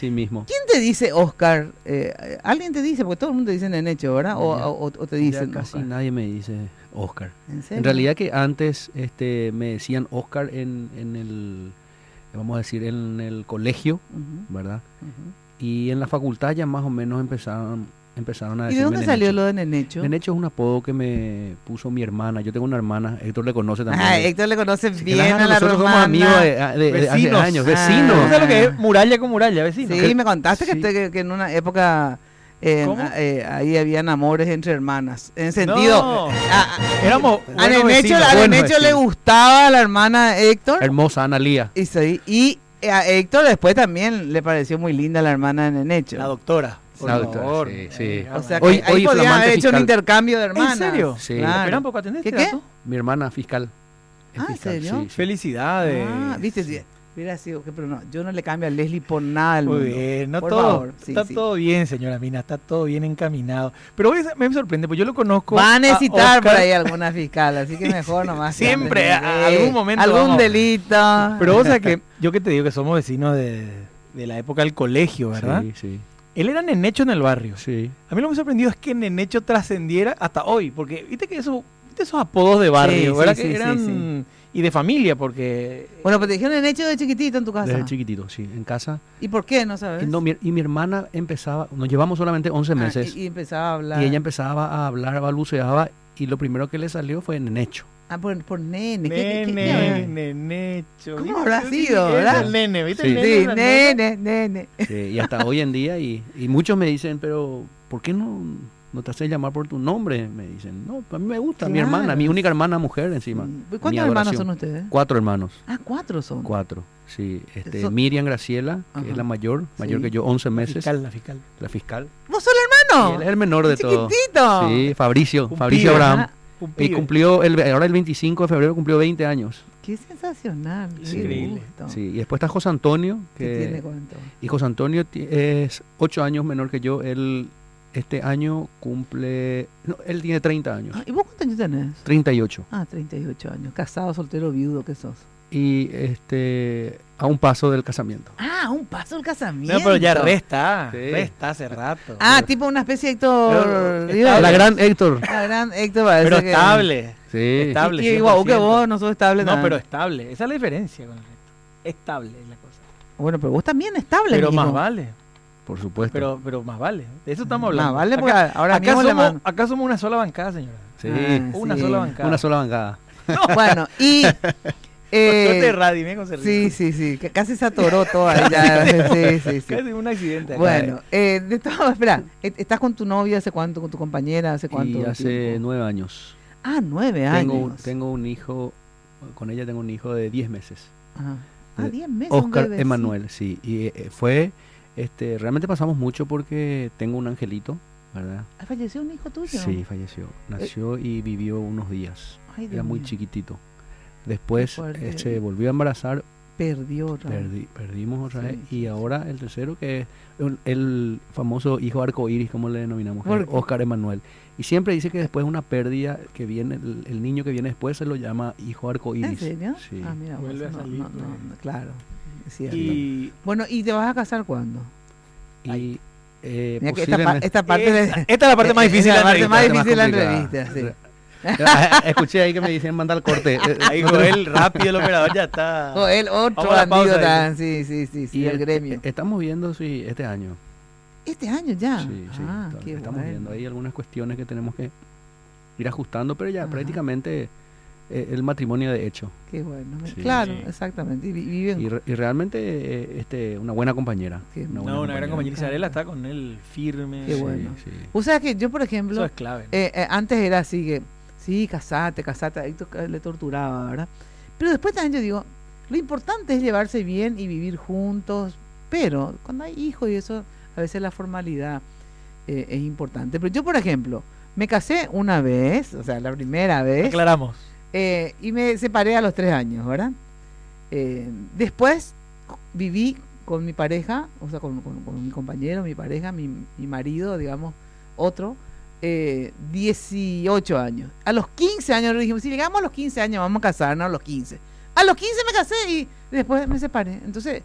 Sí mismo. ¿Quién te dice Oscar? ¿Alguien te dice? Porque todo el mundo te dice Nenecho, ¿verdad? O te dicen Ya casi Oscar. nadie me dice Oscar. ¿En serio? En realidad que antes me decían Oscar en el, vamos a decir, en el colegio, Ujú, ¿verdad? ujú. Y en la facultad ya más o menos empezaron a ¿Y de decirme dónde salió Nenecho. lo de Nenecho? Nenecho es un apodo que me puso mi hermana. Yo tengo una hermana, Héctor le conoce también. Ah, Héctor le conoce Sí, bien claro, a la nosotros hermana. somos amigos de hace Vecinos. años, Ah. vecinos. ¿Tú sabes lo que es muralla con muralla, vecino? Sí, me contaste Sí. que en una época ¿Cómo? ahí habían amores entre hermanas. En sentido, No, a éramos a buenos Nenecho, vecinos. a buenos Nenecho le vecinos. gustaba a la hermana Héctor. Hermosa Analía. Y a Héctor después también le pareció muy linda la hermana de Nenecho. La doctora. Por La doctora, favor. sí, sí. O sea, Hoy- que ahí hoy podían flamante haber hecho un fiscal. intercambio de hermanas. ¿En serio? Sí. Claro. Espera un poco, ¿atendés ¿Qué, este qué? dato? Mi hermana fiscal. Es Ah, ¿en fiscal, serio? sí, sí. Felicidades. Ah, viste, sí, hubiera sido, pero no, yo no le cambio a Leslie por nada del Muy mundo. bien, no Por todo, favor, sí, está sí. todo bien, señora Mina, está todo bien encaminado. Pero hoy me sorprende, pues yo lo conozco. Va a necesitar Oscar, por ahí alguna fiscal, así que mejor nomás. que Siempre, ande, a algún momento algún vamos. delito. Pero vos sabés que yo que te digo que somos vecinos de la época del colegio, ¿verdad? Sí, sí, Él era Nenecho en el barrio. sí. A mí lo que me sorprendió es que Nenecho trascendiera hasta hoy, porque viste que esos apodos de barrio, Sí, ¿verdad? sí, Que sí, eran sí. y de familia, porque Bueno, pues te dijeron en hecho de chiquitito en tu casa. Desde chiquitito, sí, en casa. ¿Y por qué? ¿No sabes? Y, no, y mi hermana empezaba, nos llevamos solamente 11 Ah, meses, y empezaba a hablar. y ella empezaba a hablar, balbuceaba, y lo primero que le salió fue Nenecho. Ah, por nene. ¿Qué Nene, habrá? Nenecho. ¿Cómo ¿viste? habrá Sí, sido, es verdad? el nene, ¿viste? Sí. El nene, Sí, la nena. nene. Sí, y hasta hoy en día, y muchos me dicen, pero ¿por qué no te haces llamar por tu nombre? Me dicen, no, a mí me gusta, mi Claro. hermana, mi única hermana mujer encima. Mi ¿Cuántos hermanos adoración. son ustedes? 4 hermanos, Ah, 4 son. 4, sí. Son- Miriam Graciela, que Ajá. es la mayor Sí. que yo, 11 La meses, fiscal, la fiscal. la fiscal. ¿Vos sos el Y hermano? él es el menor de todos. Chiquitito. Sí, Fabricio Un Fabricio pibe, Abraham. Ajá. Un Y pibe. cumplió, ahora el 25 de febrero cumplió 20 años. Qué sensacional. Qué Increíble. gusto. Sí, y después está José Antonio, ¿Qué tiene que cuánto? y José Antonio es 8 años menor que yo. Él este año cumple, no, él tiene 30 años, Ah, ¿y vos cuántos años tenés? 38. Ah, 38 años. Casado, soltero, viudo, ¿qué sos? Y a un paso del casamiento. Ah, un paso del casamiento. No, pero ya resta. Sí. Resta hace rato. Ah, tipo una especie de Héctor. Pero- Rivera. La gran Héctor. La gran Héctor parece Pero que... estable. Sí. Estable. Y igual que 100%. vos no sos estable. No, nada. pero estable. Esa es la diferencia con el resto. Estable es la cosa. Bueno, pero vos también estable. Pero mijo. más vale. Por supuesto. Pero más vale. De eso estamos hablando. Más vale porque Acá- ahora acá mismo le somos, mando. acá somos una sola bancada, señora. Sí. Una sí. sola bancada. Una sola bancada. Bueno, y... Suerte de radio, me con sí, que casi se atoró todo ahí ya. Sí. Casi un accidente. acá. Bueno, de todo, espera, ¿estás con tu novia hace cuánto, con tu compañera hace cuánto Y hace tiempo? 9 años. Ah, 9 años. Tengo un hijo, con ella tengo un hijo de 10 meses. Ajá. Ah, 10 meses. Oscar un bebé, Emanuel, sí. Y fue, realmente pasamos mucho porque tengo un angelito, ¿verdad? ¿Ha fallecido un hijo tuyo? Sí, falleció. Nació y vivió unos días. Ay, Dios Era muy mío. chiquitito. Después Qué fuerte. se volvió a embarazar, Perdió otra vez. perdimos otra Sí, vez. sí, Y sí. ahora el tercero, que es el famoso hijo arcoíris, como le denominamos, ¿Por qué? Oscar Emanuel. Y siempre dice que después de una pérdida que viene, el niño que viene después se lo llama hijo arcoíris. ¿En serio? Sí. Ah, mira, vos, Vuelve a no, salir, no, pues. claro, es cierto. Y Bueno, ¿y te vas a casar cuándo? Y Mira que posiblemente... esta parte de... esta es la parte más difícil de la la parte más entrevista. difícil de la complicada. entrevista, sí. Escuché ahí que me dicen manda al corte. Ahí Joel, rápido el operador ya está. Joel, otro Vamos a la pausa, anécdota, sí, Y el gremio. Estamos viendo, sí, este año. Este año ya. Sí, sí. Ah, qué Estamos bueno. viendo ahí algunas cuestiones que tenemos que ir ajustando, pero ya Ajá. prácticamente el matrimonio de hecho. Qué bueno. Sí. Claro, Sí. exactamente. Y viven. Y realmente una buena compañera. Qué- No, una gran compañera. Isabela está con él firme. Qué Sí, bueno. sí. O sea que yo, por Eso ejemplo, es clave. antes era así que, sí, casate, ahí le torturaba, ¿verdad? Pero después también yo digo, lo importante es llevarse bien y vivir juntos, pero cuando hay hijos y eso, a veces la formalidad es importante. Pero yo, por ejemplo, me casé una vez, o sea, la primera vez, Aclaramos. y me separé a los 3 años, ¿verdad? Después viví con mi pareja, o sea, con mi compañero, mi pareja, mi marido, digamos, otro, 18 años. A los 15 años le dijimos, si llegamos a los 15 años vamos a casarnos a los 15. A los 15 me casé y después me separé. Entonces,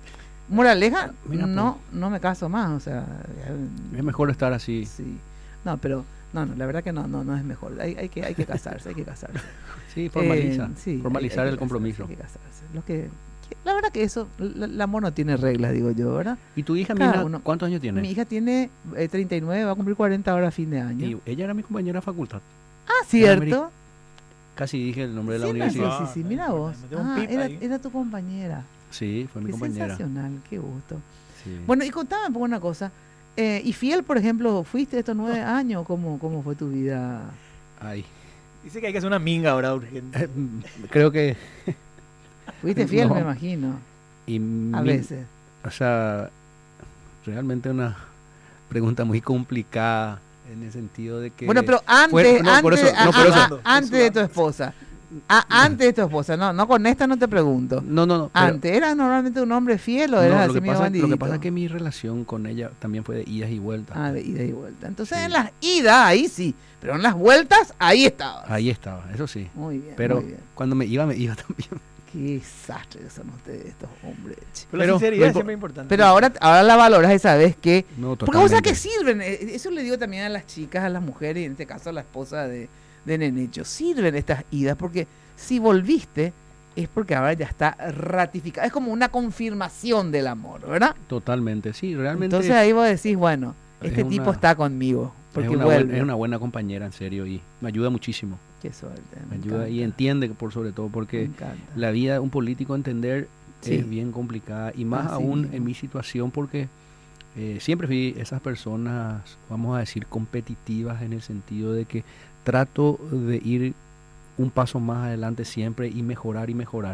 Moraleja, Mira, no me caso más, o sea, Es mejor estar así. sí. No, pero no, la verdad que no es mejor. Hay que casarse, hay que casarse. Sí, formaliza. Sí, formalizar hay el que compromiso. casarse, hay que casarse. La verdad que eso, el amor no tiene reglas, digo yo, ¿verdad? ¿Y tu hija, Cada Mina, uno. cuántos años tiene? Mi hija tiene 39, va a cumplir 40 ahora a fin de año. Y ella era mi compañera de facultad. Ah, cierto. Casi dije el nombre de la Sí, universidad. sí, mira vos. Me tengo un pip ahí. Era tu compañera. Sí, fue mi Qué compañera. sensacional, qué gusto. Sí. Bueno, y contame un poco una cosa. Y fiel, por ejemplo, ¿fuiste estos 9 años? ¿Cómo fue tu vida? Ay. Dice que hay que hacer una minga ahora urgente. Creo que. ¿Fuiste fiel, No. me imagino? y A veces. O sea, realmente una pregunta muy complicada en el sentido de que. Bueno, pero antes, Fue- no, por eso- no, por eso. antes de tu esposa. Antes de tu esposa. No, con esta no te pregunto. No. pero- Antes, ¿eras normalmente un hombre fiel o no, eras lo, así que medio pasa, lo que bandidito? pasa es que mi relación con ella también fue de idas y vueltas. Ah, de ida y vuelta. Entonces Sí. en las idas, ahí sí. Pero en las vueltas, ahí estabas. Ahí estaba, eso sí. Muy bien, Pero muy bien. cuando me iba también. Qué desastre que son ustedes, estos hombres. che. Pero la Pero- sinceridad pero- siempre es importante. Pero ahora la valoras y sabes que... No, Porque vos sabés totalmente. que sirven, eso le digo también a las chicas, a las mujeres, y en este caso a la esposa de Nenecho, sirven estas idas, porque si volviste es porque ahora ya está ratificado, es como una confirmación del amor, ¿verdad? Totalmente, sí, realmente. Entonces ahí vos decís, bueno, es este tipo una- está conmigo, porque es vuelve. una buena compañera, en serio, y me ayuda muchísimo. Qué suerte. Me ayuda y entiende, por sobre todo, Me porque encanta. la vida de un político entender Sí. es bien complicada, y más Así aún mismo. en mi situación, porque siempre fui esas personas, vamos a decir, competitivas, en el sentido de que trato de ir un paso más adelante siempre y mejorar.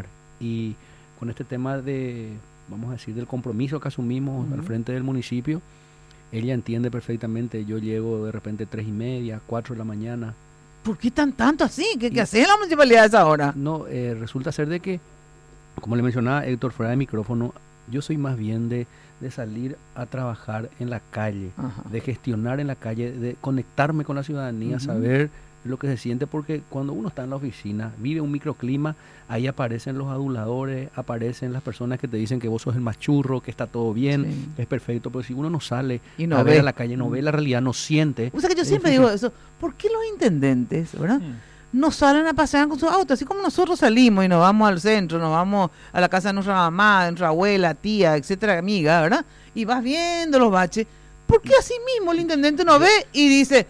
Y con este tema de, vamos a decir, del compromiso que asumimos al Ujú. frente del municipio, ella entiende perfectamente. Yo llego de repente 3:30, 4 de la mañana. ¿Por qué tan tanto así? ¿Qué Y- hace en la municipalidad a esa hora? No, resulta ser de que, como le mencionaba Héctor fuera de micrófono, yo soy más bien de salir a trabajar en la calle, Ajá. de gestionar en la calle, de conectarme con la ciudadanía, Ujú. saber lo que se siente, porque cuando uno está en la oficina, vive un microclima, ahí aparecen los aduladores, aparecen las personas que te dicen que vos sos el más churro, que está todo bien, Sí. es perfecto, pero si uno no sale Y no a ver ve. a la calle, no ve la realidad, no siente. O sea que yo es siempre difícil. digo eso, ¿por qué los intendentes, verdad? Mm. No salen a pasear con sus autos, así como nosotros salimos y nos vamos al centro, nos vamos a la casa de nuestra mamá, de nuestra abuela, tía, etcétera, amiga, ¿verdad? Y vas viendo los baches. ¿Por qué así mismo el intendente no ve y dice,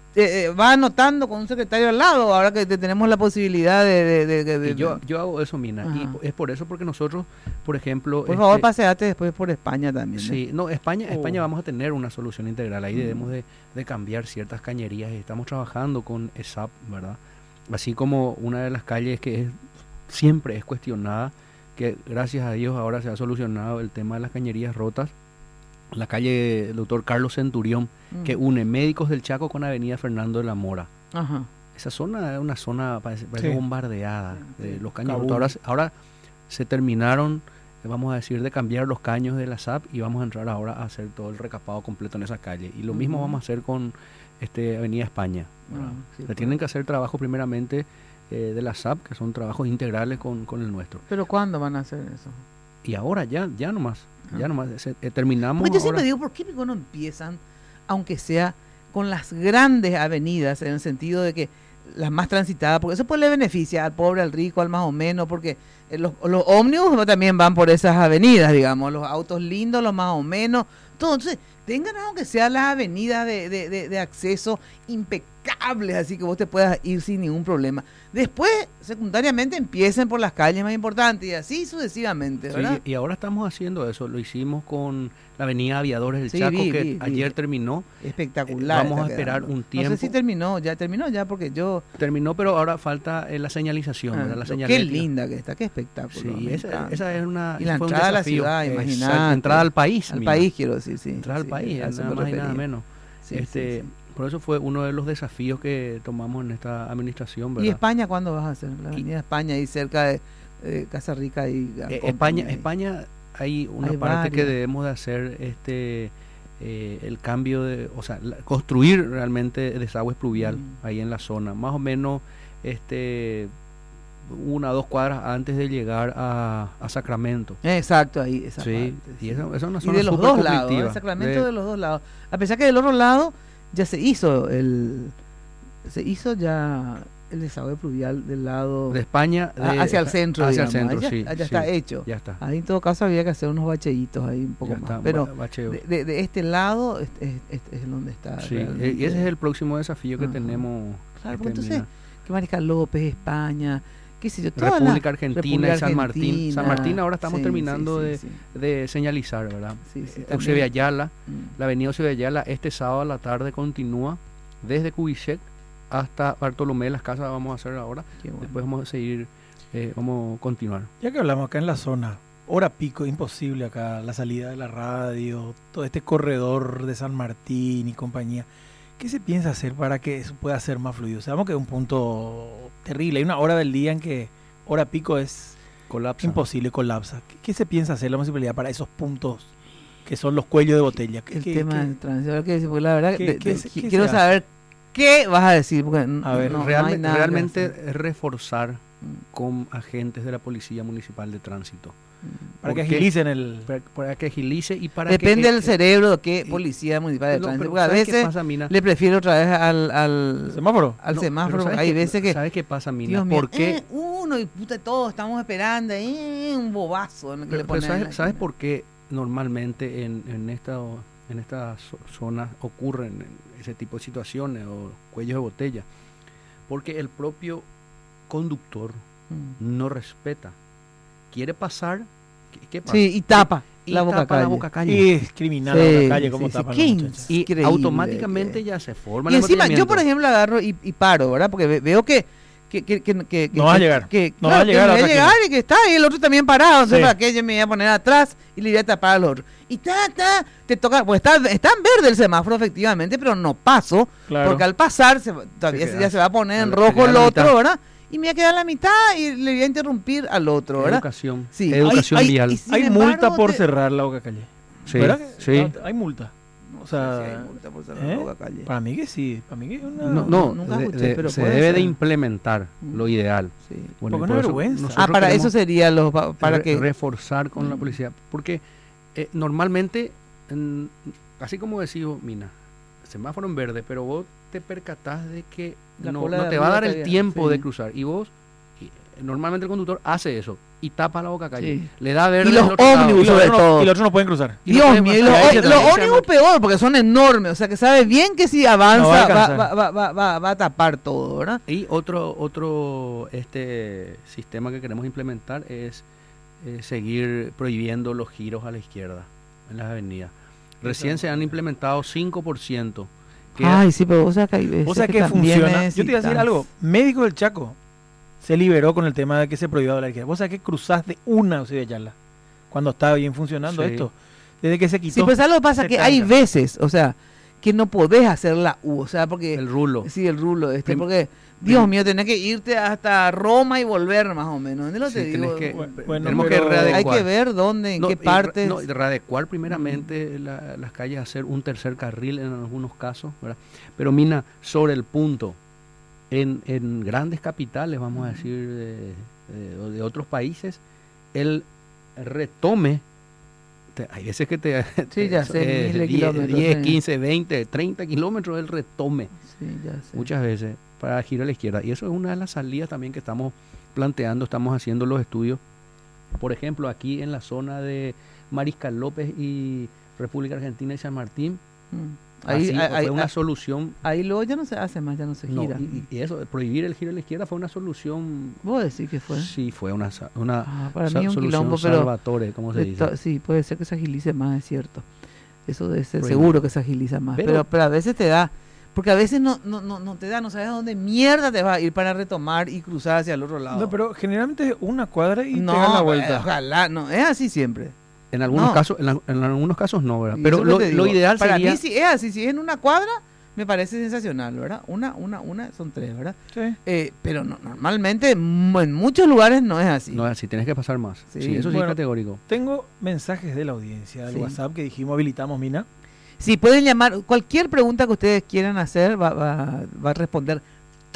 va anotando con un secretario al lado, ahora que tenemos la posibilidad de- Y yo hago eso, Mina, y Ajá. es por eso, porque nosotros, por ejemplo... Por favor, este, paseate después por España también. ¿eh? Sí, no, España Oh. vamos a tener una solución integral. Ahí Mm. debemos de cambiar ciertas cañerías y estamos trabajando con ESAP, ¿verdad? Así como una de las calles que siempre es cuestionada, que gracias a Dios ahora se ha solucionado el tema de las cañerías rotas, la calle del doctor Carlos Centurión, Mm. que une Médicos del Chaco con Avenida Fernando de la Mora. Ajá. Esa zona es una zona, parece Sí. bombardeada Sí, de sí. los caños Kabul. rotos. Ahora se terminaron, vamos a decir, de cambiar los caños de la SAP y vamos a entrar ahora a hacer todo el recapado completo en esa calle. Y lo mismo Ujú. vamos a hacer con Avenida España. ¿verdad? Ah, sí, Se pues. tienen que hacer trabajo primeramente de la SAP, que son trabajos integrales con el nuestro. Pero ¿cuándo van a hacer eso? Y ahora ya nomás, Ah. terminamos. Porque yo ahora. siempre digo, ¿por qué no empiezan, aunque sea con las grandes avenidas, en el sentido de que las más transitadas, porque eso pues le beneficia al pobre, al rico, al más o menos, porque los ómnibus también van por esas avenidas, digamos, los autos lindos, los más o menos, todo. Entonces, tengan aunque sea las avenidas de acceso impecables, así que vos te puedas ir sin ningún problema. Después, secundariamente, empiecen por las calles más importantes y así sucesivamente, Sí, ¿verdad? y ahora estamos haciendo eso, lo hicimos con la Avenida Aviadores del Sí, Chaco, vi, que vi. ayer terminó. Espectacular. Vamos a está esperar quedando. un tiempo. No sé si terminó ya porque yo... Terminó, pero ahora falta la señalización, ¿verdad? La qué señalética. linda que está, qué espectáculo. Sí, me esa encanta. es una. Y la ese fue un entrada a la desafío. ciudad, Exacto, imagínate. entrada al país. Al mira. país quiero decir, sí. Entrada al sí, país, a eso nada me más y nada refería. menos. Sí, este, sí, sí. Por eso fue uno de los desafíos que tomamos en esta administración, ¿Y ¿verdad? España cuándo vas a hacer? La avenida España, ahí cerca de Casa Rica y... España hay una Hay parte que varias. debemos de hacer el cambio de, o sea, construir realmente desagües pluvial Mm. ahí en la zona, más o menos 1 o 2 cuadras antes de llegar a Sacramento. Exacto, ahí, esa Sí, parte, y sí. esa es una Y zona de los súper dos lados, conflictiva. el Sacramento de los dos lados. A pesar que del otro lado ya se hizo el desagüe pluvial del lado de España hacia el centro, hacia el digamos. centro, Allá, sí, allá sí, está hecho. ya está. Ahí en todo caso había que hacer unos bacheitos ahí un poco Ya más. está, Pero bacheo. de este lado es donde está. Sí, realmente. y ese es el próximo desafío que Ajá. tenemos. Claro, que porque entonces, termina. que Mariscal López, España, qué sé yo, toda República la Argentina República y San Martín. Argentina. San Martín ahora estamos Sí, terminando sí, de, sí, de señalizar, ¿verdad? sí, sí, Eusebia también. Ayala, Mm. la avenida Eusebia Ayala, este sábado a la tarde continúa desde Kubitschek hasta Bartolomé, las casas vamos a hacer ahora. Qué bueno. Después vamos a seguir, vamos a continuar. Ya que hablamos acá en la zona, hora pico, imposible acá, la salida de la radio, todo este corredor de San Martín y compañía. ¿Qué se piensa hacer para que eso pueda ser más fluido? Sabemos que es un punto terrible, hay una hora del día en que hora pico es Colapsa. imposible, colapsa. ¿Qué se piensa hacer la municipalidad para esos puntos que son los cuellos de botella? El tema del tránsito, a ver qué decir, porque la verdad qué quiero se hace? saber qué vas a decir, porque A ver, no hay realmente nada que realmente hacer. es reforzar Mm, con agentes de la Policía Municipal de Tránsito. mm. Para que ¿Por qué? agilicen el... Para que agilice y para Depende que... del cerebro de qué y- policía municipal de No, tránsito, pero porque a ¿sabes qué veces pasa, Mina? le prefiero otra vez al semáforo. No, semáforo, pero porque ¿sabes hay qué- veces que, ¿Sabes qué pasa, Mina? Dios mío, ¿Por qué? uno y puta, todos estamos esperando, un bobazo en el que le Pero ponen en la ¿sabes esquina. por qué normalmente en estas zonas ocurren ese tipo de situaciones o cuellos de botella? Porque el propio conductor Mm. no respeta. Quiere pasar, ¿qué pasa? Sí, y tapa Y la boca tapa la calle. boca calle. Y es criminal Sí, la calle, como sí, sí. tapan Qué los muchachos. Y increíble automáticamente que- ya se forma Y el encima, yo por embotellamiento. ejemplo agarro y paro, ¿verdad? Porque veo que No vas a llegar. claro, No vas a que llegar me a voy a otra llegar y que está y el otro también parado. Entonces, Sí. ¿para qué? Yo me voy a poner atrás y le voy a tapar al otro. Y te toca, pues está en verde el semáforo efectivamente, pero no paso, Claro. porque al pasar todavía queda- ya se va a poner en se rojo queda a el la otro, mitad. ¿verdad? Y me voy a quedar a la mitad y le voy a interrumpir al otro, ¿verdad? Educación. Sí. Educación Hay- vial. y sin Hay embargo, multa por te- cerrar la boca calle. Sí, ¿Verdad que- sí. Hay multa. No O sea, sé si hay multa por cerrar ¿eh? la boca calle. Para mí que sí. Para mí que es una... No, nunca escuché, pero se puede debe de ser. implementar Mm. lo ideal. Sí. Bueno, Porque y no por es vergüenza. nosotros Para eso queremos sería para que reforzar con la Mm. policía. Porque normalmente, así como decís vos, Mina, semáforo en verde, pero vos te percatás de que La no cola de te va a dar arriba el todavía, tiempo sí. de cruzar. Y vos, normalmente el conductor hace eso y tapa la boca calle. Sí. Le da verde Y los del otro lado. ómnibuses Y los sobre otros todo. y los otros no pueden cruzar. Y no Dios puede mío, y pasar. los Ahí se también se ómnibus peor, porque son enormes, o sea que sabe bien que si avanza No va a va, alcanzar. va a tapar todo, ¿verdad? Y otro sistema que queremos implementar es seguir prohibiendo los giros a la izquierda en las avenidas. Recién se han implementado 5%. Ay, sí, pero o sea que hay veces O sea que también funciona. Yo te iba a decir necesitas- algo. Médico del Chaco se liberó con el tema de que se prohibió la izquierda. Vos sabés que cruzás de una Eusebia Ayala cuando estaba bien funcionando Sí. esto. Desde que se quitó. Sí, pues algo pasa se que hay tranca. veces, o sea, que no podés hacer la U, o sea, porque el rulo. sí, el rulo Prim- porque Dios mío, tenés que irte hasta Roma y volver más o menos. ¿Dónde lo Sí, te digo? tenés que- Bueno, tenemos que pero readecuar. Hay que ver dónde, en No, qué partes. No, y readecuar primeramente las calles, hacer un tercer carril en algunos casos, ¿verdad? Pero Mina, sobre el punto, en grandes capitales, vamos a decir, de otros países, el retome, hay veces que Sí, ya sé, miles de 10, kilómetros, 10, sí. 15, 20, 30 kilómetros, el retome, Sí, ya sé. muchas veces, para girar a la izquierda. Y eso es una de las salidas también que estamos planteando, estamos haciendo los estudios. Por ejemplo, aquí en la zona de Mariscal López y República Argentina y San Martín, Mm. fue una solución. ahí luego ya no se hace más, ya no se No, gira. y eso, prohibir el giro a la izquierda fue una solución. ¿Vos decís que fue? Sí, fue una Para mí un solución quilombo, pero salvatore, como se dice. sí, puede ser que se agilice más, es cierto. Eso debe ser Prohibir. seguro que se agiliza más. Pero- Pero a veces te da, porque a veces no te da, no sabes a dónde mierda te vas a ir para retomar y cruzar hacia el otro lado. No, pero generalmente es una cuadra y no, te da la vuelta. ojalá, no, es así siempre. En algunos No. casos, en algunos casos no, ¿verdad? Y Pero eso que lo, te lo digo, ideal para sería. mí si es así, si es en una cuadra, me parece sensacional, ¿verdad? Una, son tres, ¿verdad? Sí. Pero normalmente en muchos lugares no es así. No, si tienes que pasar más. Sí. Sí, eso sí Bueno, es categórico. Tengo mensajes de la audiencia del Sí. WhatsApp que dijimos habilitamos, Mina. Sí, pueden llamar, cualquier pregunta que ustedes quieran hacer va a responder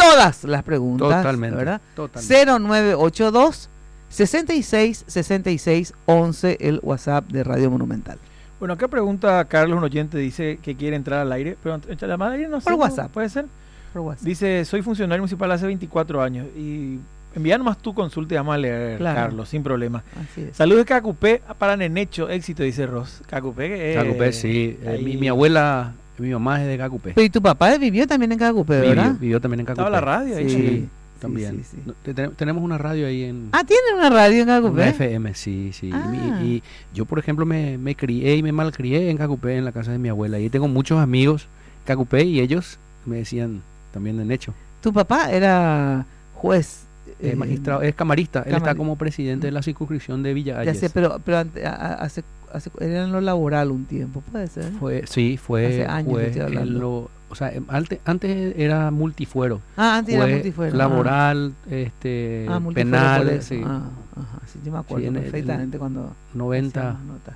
todas las preguntas, Totalmente, ¿verdad? totalmente. 0982 66 66 11, el WhatsApp de Radio Monumental. Bueno, acá pregunta Carlos, un oyente, dice que quiere entrar al aire, pero entrar al aire no sé. Por ¿no? WhatsApp. ¿Puede ser? Por WhatsApp. Dice, soy funcionario municipal hace 24 años y envía nomás tu consulta y vamos a leer, Claro. Carlos, sin problema. Así es. Saludos de Cacupé para Nenecho, éxito, dice Ross. Cacupé, que Cacupé, sí. ahí Mi abuela, mi mamá es de Cacupé. Pero y tu papá vivió también en Cacupé, ¿verdad? Vivió también en Cacupé. estaba la radio ahí. Sí. También. Sí, sí. No, tenemos una radio ahí en Ah, ¿tienen una radio en una Cacupé? FM, sí, sí. Ah. Y yo, por ejemplo, me crié y me malcrié en Cacupé, en la casa de mi abuela. Y tengo muchos amigos en Cacupé y ellos me decían también de Necho. Tu papá era juez. Magistrado, es camarista. Él está camari- como presidente de la circunscripción de Villa Ya Ayes. sé, pero era en lo laboral un tiempo, puede ser. Sí, fue. Hace años fue que estoy hablando. o sea, antes era multifuero. Ah, antes era Fue multifuero. laboral, Multifuero penal, por eso. sí. Ajá, sí, yo me acuerdo Sí, en el- perfectamente cuando 90, hacíamos notas.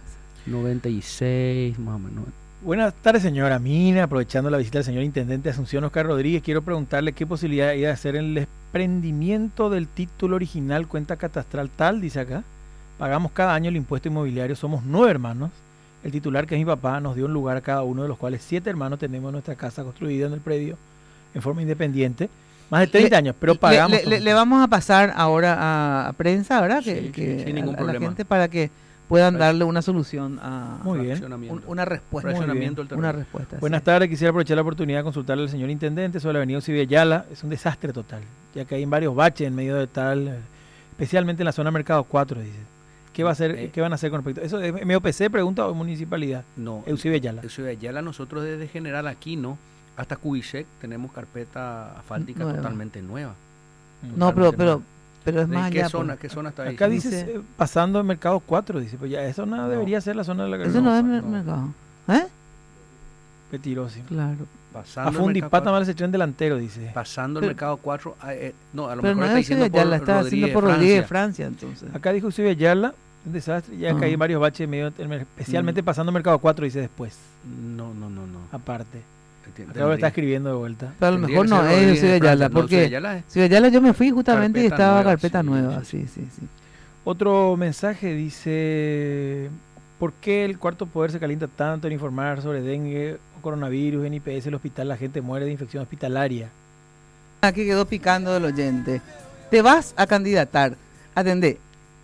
96, más o menos. Buenas tardes, señora Mina. Aprovechando la visita del señor Intendente Asunción Oscar Rodríguez, quiero preguntarle qué posibilidad hay de hacer el desprendimiento del título original, cuenta catastral tal, dice acá. Pagamos cada año el impuesto inmobiliario, somos 9 hermanos. El titular, que es mi papá, nos dio un lugar a cada uno, de los cuales 7 hermanos tenemos nuestra casa construida en el predio en forma independiente. Más de 30 años, pero pagamos. Le vamos a pasar ahora a prensa, ¿verdad? Sí, Que sin ningún a la problema. gente para que puedan darle una solución a Muy bien. Fraccionamiento. una respuesta. Fraccionamiento del terreno. Una respuesta. Buenas sí. tardes, quisiera aprovechar la oportunidad de consultarle al señor Intendente sobre la avenida Eusebio Ayala. Es un desastre total, ya que hay varios baches en medio de tal, especialmente en la zona Mercado 4, dice. ¿Qué va a hacer, qué van a hacer con respecto a eso? ¿Es MOPC, pregunta, o municipalidad? No, Eusebio Ayala. Eusebio Ayala, nosotros desde General Aquino hasta Cubisec tenemos carpeta asfáltica Nueva. totalmente nueva. No, Totalmente pero nueva. es más ¿De qué allá. zona, pues. qué zona está ahí? Acá dice- dice pasando en Mercado 4, dice. Pues ya, eso no No. debería ser la zona de la Eso no es no. mercado. ¿Eh? Mentiroso. Claro. Pasando A el Fundi Mercado Pata 4, mal ese tren delantero, dice. Pasando el Pero- Mercado 4, no, a lo Pero mejor no está es diciendo ya la por está haciendo por Rodríguez de Francia. Francia, entonces. Acá dijo Eusebio Ayala, un desastre. Ya acá hay Ah. varios baches, en medio, especialmente pasando Mercado 4, dice después, No. aparte. Entiendo. Acá lo está escribiendo de vuelta. Pero a lo Tendría mejor que no ser es Rodríguez Eusebio de Ayala, Francia. No, porque Eusebio Ayala es- Eusebio Ayala yo me fui justamente y Carpeta estaba nueva, carpeta sí, nueva. sí. Sí. Otro mensaje dice: ¿por qué el cuarto poder se calienta tanto en informar sobre dengue o coronavirus en IPS, el hospital? La gente muere de infección hospitalaria. Aquí quedó picando el oyente. Te vas a candidatar. Atendé.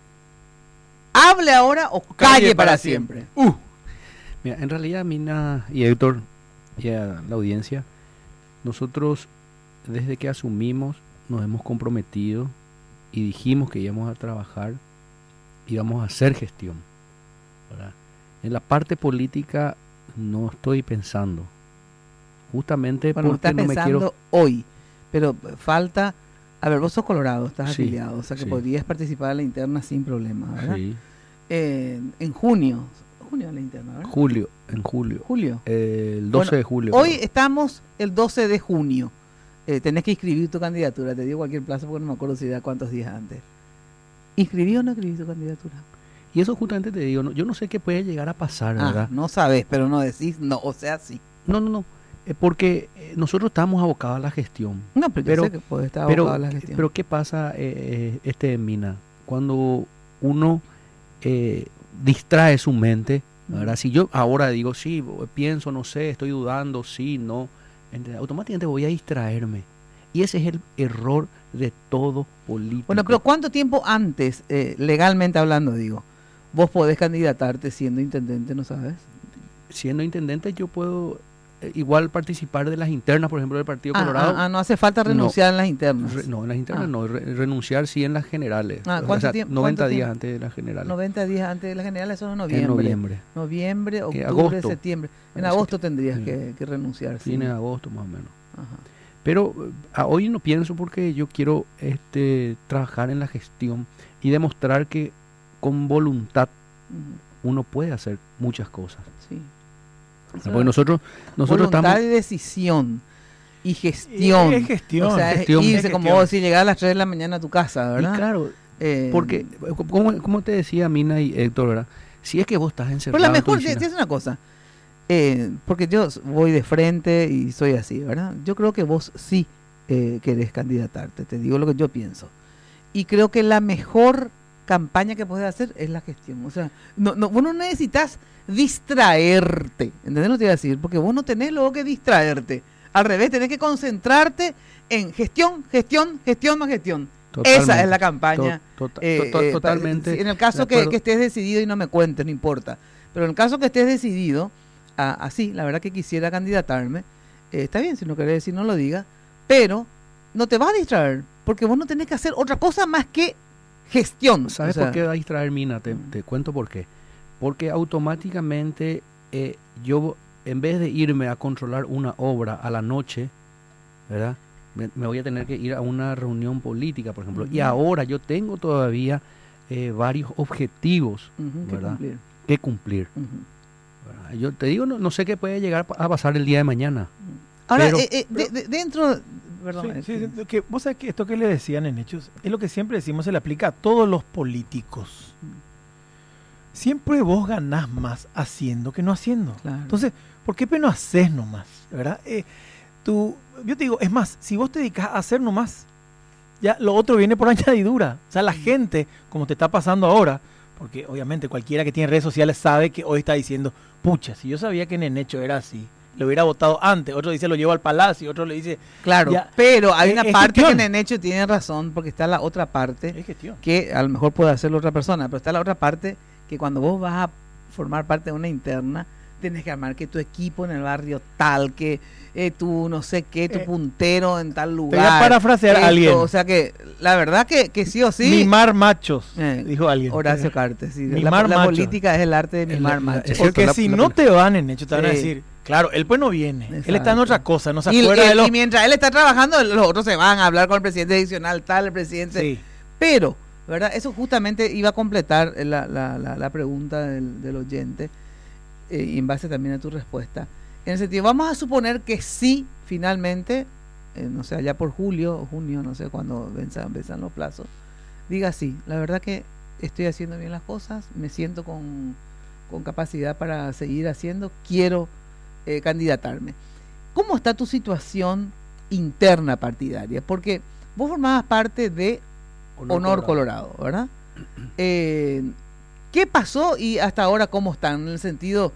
Hable ahora o calle para siempre. Mira, en realidad, Mina y Héctor y a la audiencia, nosotros desde que asumimos nos hemos comprometido y dijimos que íbamos a trabajar, íbamos a hacer gestión, ¿verdad? En la parte política no estoy pensando, justamente Bueno, porque estás no me pensando quiero... hoy, pero falta. A ver, vos sos colorado, estás Sí, afiliado, o sea que sí. podrías participar en la interna sin problema, ¿verdad? Sí, En junio. Junio la interna, ¿verdad? en julio, Julio. el 12 Bueno, de julio. Hoy creo. estamos el 12 de junio. Tenés que inscribir tu candidatura. Te digo cualquier plazo porque no me acuerdo si era cuántos días antes. ¿Inscribí o no escribí tu candidatura? Y eso justamente te digo, yo no sé qué puede llegar a pasar, ¿verdad? No sabes, pero no decís no, o sea, sí. No, porque nosotros estamos abocados a la gestión. No, pero, Pero- yo sé que puede estar Pero, abocado a la gestión. pero ¿qué pasa, Mina? Cuando uno distrae su mente, ¿verdad? Si yo ahora digo, sí, pienso, no sé, estoy dudando, sí, no, automáticamente voy a distraerme. Y ese es el error de todo político. Bueno, pero ¿cuánto tiempo antes, legalmente hablando, digo, vos podés candidatarte siendo intendente, no sabes? Siendo intendente yo puedo igual participar de las internas, por ejemplo, del Partido Colorado. No hace falta renunciar en las internas. No, en las internas Ah. no, renunciar sí en las generales. ¿Cuánto tiempo- 90 cuánto días tiempo? antes de las generales. 90 días antes de la general, eso es En noviembre. noviembre. Noviembre, octubre, agosto. septiembre. En Parece agosto que- tendrías sí. que renunciar. Sí. Fin de agosto más o menos. Ajá. Pero hoy no pienso porque yo quiero trabajar en la gestión y demostrar que con voluntad Ujú. uno puede hacer muchas cosas. Sí. Porque nosotros voluntad estamos... y decisión y gestión. Es gestión. O sea, gestión. es irse Es como gestión. vos, si llegar a las 3 de la mañana a tu casa, Y ¿verdad? claro, Eh, porque como te decía Mina y Héctor, ¿verdad? Si es que vos estás encerrado Pero la en tu mejor, te oficina- hace una cosa. Porque yo voy de frente y soy así, ¿verdad? Yo creo que vos sí querés candidatarte. Te digo lo que yo pienso. Y creo que la mejor campaña que podés hacer es la gestión. O sea, vos no necesitas distraerte. ¿Entendés lo que te iba a decir? Porque vos no tenés luego que distraerte. Al revés, tenés que concentrarte en gestión, gestión, gestión más gestión. Totalmente. Esa es la campaña. Totalmente. En el caso que estés decidido y no me cuentes, no importa. Pero en el caso que estés decidido, así, la verdad que quisiera candidatarme, está bien, si no querés decir no lo digas, pero no te vas a distraer, porque vos no tenés que hacer otra cosa más que gestión. ¿Sabes por qué va a distraer, Mina? Te cuento por qué. Porque automáticamente yo, en vez de irme a controlar una obra a la noche, ¿verdad? Me voy a tener que ir a una reunión política, por ejemplo. Y ahora yo tengo todavía varios objetivos, ¿verdad? Que cumplir. Yo te digo, no sé qué puede llegar a pasar el día de mañana. Ahora, pero, dentro... Perdón, que vos sabés que esto que le decían en Hechos es lo que siempre decimos, se le aplica a todos los políticos. Siempre vos ganás más haciendo que no haciendo. Claro. Entonces, ¿por qué no haces nomás? ¿Verdad? Yo te digo, es más, si vos te dedicas a hacer nomás, ya lo otro viene por añadidura. O sea, la gente, como te está pasando ahora, porque obviamente cualquiera que tiene redes sociales sabe que hoy está diciendo, pucha, si yo sabía que en Hecho era así, lo hubiera votado antes. Otro dice lo llevo al palacio, otro le dice... Claro, ya, pero hay una parte gestión. que Nenecho tiene razón, porque está la otra parte Es gestión. que a lo mejor puede hacerlo otra persona, pero está la otra parte que cuando vos vas a formar parte de una interna, tenés que armar que tu equipo en el barrio tal, que tu no sé qué, tu puntero en tal lugar. Te voy a parafrasear a alguien. O sea que la verdad que sí o sí... Mimar machos, dijo alguien. Horacio Cartes. Sí. Mimar La machos. política es el arte de mimar machos. Porque si no te van en Hecho, te van a decir... Claro, él pues no viene. Exacto. Él está en otra cosa, no se acuerda y mientras él está trabajando, los otros se van a hablar con el presidente adicional, tal, el presidente. Sí. Pero, ¿verdad? Eso justamente iba a completar la pregunta del oyente, y en base también a tu respuesta. En el sentido, vamos a suponer que sí, finalmente, no sé, allá por julio o junio, no sé cuándo venzan los plazos, diga sí, la verdad que estoy haciendo bien las cosas, me siento con capacidad para seguir haciendo, quiero candidatarme. ¿Cómo está tu situación interna partidaria? Porque vos formabas parte de Honor Colorado, ¿verdad? ¿Qué pasó y hasta ahora cómo están? En el sentido,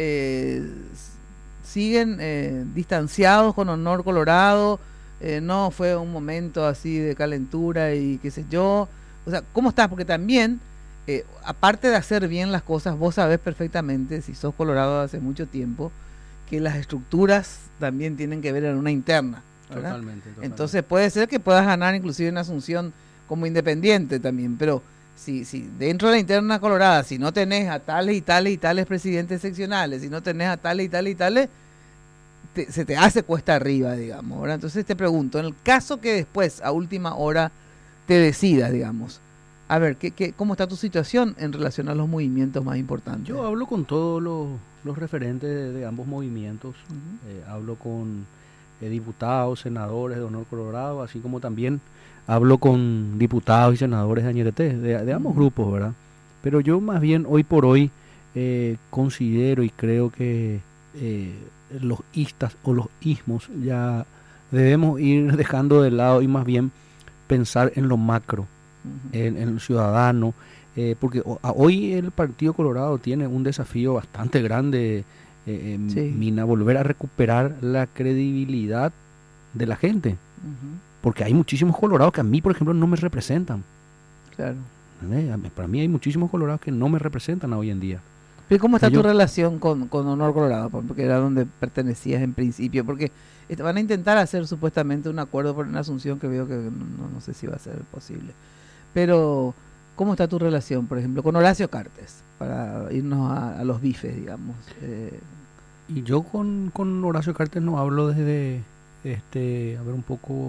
¿siguen distanciados con Honor Colorado? ¿No fue un momento así de calentura y qué sé yo? O sea, ¿cómo estás? Porque también, aparte de hacer bien las cosas, vos sabés perfectamente, si sos colorado hace mucho tiempo, que las estructuras también tienen que ver en una interna, ¿verdad? Totalmente. Entonces puede ser que puedas ganar inclusive en Asunción como independiente también, pero si dentro de la interna colorada, si no tenés a tales y tales y tales presidentes seccionales, si no tenés a tales y tales y tales, se te hace cuesta arriba, digamos, ¿verdad? Entonces te pregunto, en el caso que después, a última hora, te decidas, digamos, a ver, ¿cómo está tu situación en relación a los movimientos más importantes? Yo hablo con todos los referentes de ambos movimientos. Hablo con diputados, senadores de Honor Colorado, así como también hablo con diputados y senadores de Añereté, de ambos grupos, ¿verdad? Pero yo más bien hoy por hoy considero y creo que los istas o los ismos ya debemos ir dejando de lado y más bien pensar en lo macro, en el ciudadano, porque hoy el Partido Colorado tiene un desafío bastante grande, Mina, volver a recuperar la credibilidad de la gente, porque hay muchísimos colorados que a mí, por ejemplo, no me representan. Claro. Para mí hay muchísimos colorados que no me representan hoy en día. Pero ¿cómo está tu relación con Honor Colorado? Porque era donde pertenecías en principio, porque van a intentar hacer supuestamente un acuerdo por una Asunción que veo que no sé si va a ser posible. Pero, ¿cómo está tu relación, por ejemplo, con Horacio Cartes? Para irnos a los bifes, digamos. Y yo con Horacio Cartes no hablo desde, a ver, un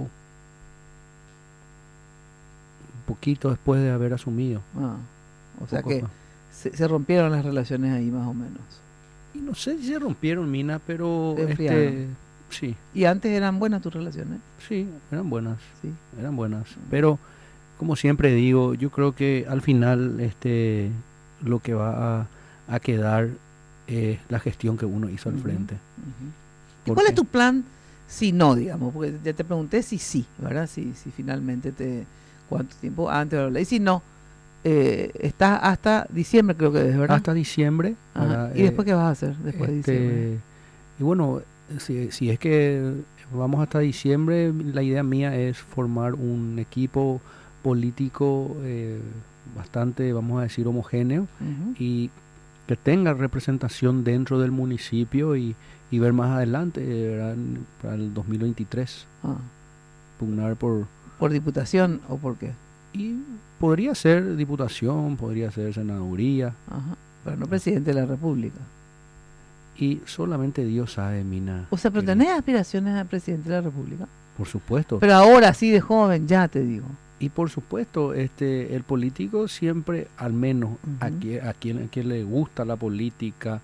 poquito después de haber asumido. O sea que se rompieron las relaciones ahí más o menos. Y no sé si se rompieron, Mina, pero sí. ¿Y antes eran buenas tus relaciones? Sí, eran buenas. Sí. Eran buenas. Pero, como siempre digo, yo creo que al final lo que va a quedar es la gestión que uno hizo al frente. ¿Y cuál es tu plan si no, digamos, porque ya te pregunté si sí, ¿verdad? Si finalmente cuánto tiempo antes de la ley, si no, está hasta diciembre, creo que es, ¿verdad? Hasta diciembre. Ajá. ¿Y después qué vas a hacer después de diciembre? Y bueno, si es que vamos hasta diciembre, la idea mía es formar un equipo político bastante, vamos a decir, homogéneo y que tenga representación dentro del municipio y ver más adelante, ¿verdad? Para el 2023, pugnar ¿Por diputación o por qué? Y podría ser diputación, podría ser senaduría. Ajá. Pero no presidente de la República. Y solamente Dios sabe, Mina. O sea, pero tenés aspiraciones a presidente de la República. Por supuesto. Pero ahora, sí, de joven, ya te digo. Y por supuesto, el político siempre, al menos a quien le gusta la política,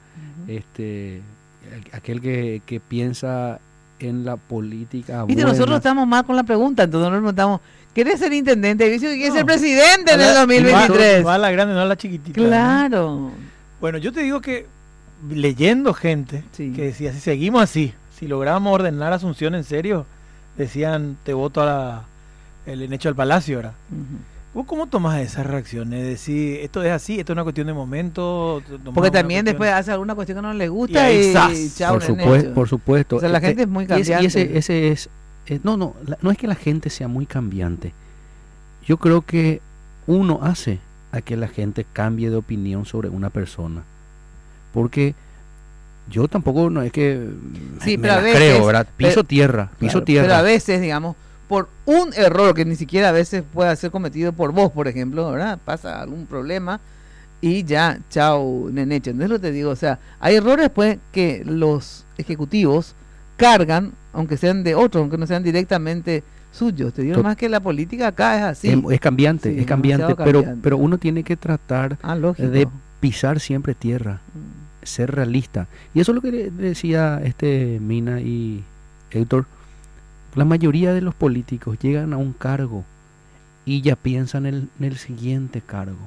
aquel que piensa en la política. Viste, buena. nosotros estamos mal con la pregunta, entonces nos preguntamos, ¿querés ser intendente? Dice que quieres ser presidente en el 2023. Va a la grande, no a la chiquitita. Claro. ¿No? Bueno, yo te digo que leyendo gente que decía, si seguimos así, si logramos ordenar Asunción en serio, decían, te voto el hecho del Palacio, ¿verdad? ¿Vos cómo tomas esas reacciones? Decir, esto es así, esto es una cuestión de momento. Porque también después hace alguna cuestión que no le gusta y chao, por supuesto. O sea, la gente es muy cambiante. Y ese es no es que la gente sea muy cambiante. Yo creo que uno hace a que la gente cambie de opinión sobre una persona. Porque yo tampoco no es que pero a veces, creo, ¿verdad? Piso tierra. Pero a veces, digamos, por un error que ni siquiera a veces pueda ser cometido por vos, por ejemplo, ¿verdad? Pasa algún problema y ya, chao, nenecho. Entonces lo te digo, o sea, hay errores pues que los ejecutivos cargan, aunque sean de otros, aunque no sean directamente suyos. Te digo más que la política acá es así. Es cambiante, pero uno tiene que tratar de pisar siempre tierra, ser realista. Y eso es lo que le decía Mina y Héctor. La mayoría de los políticos llegan a un cargo y ya piensan en el siguiente cargo.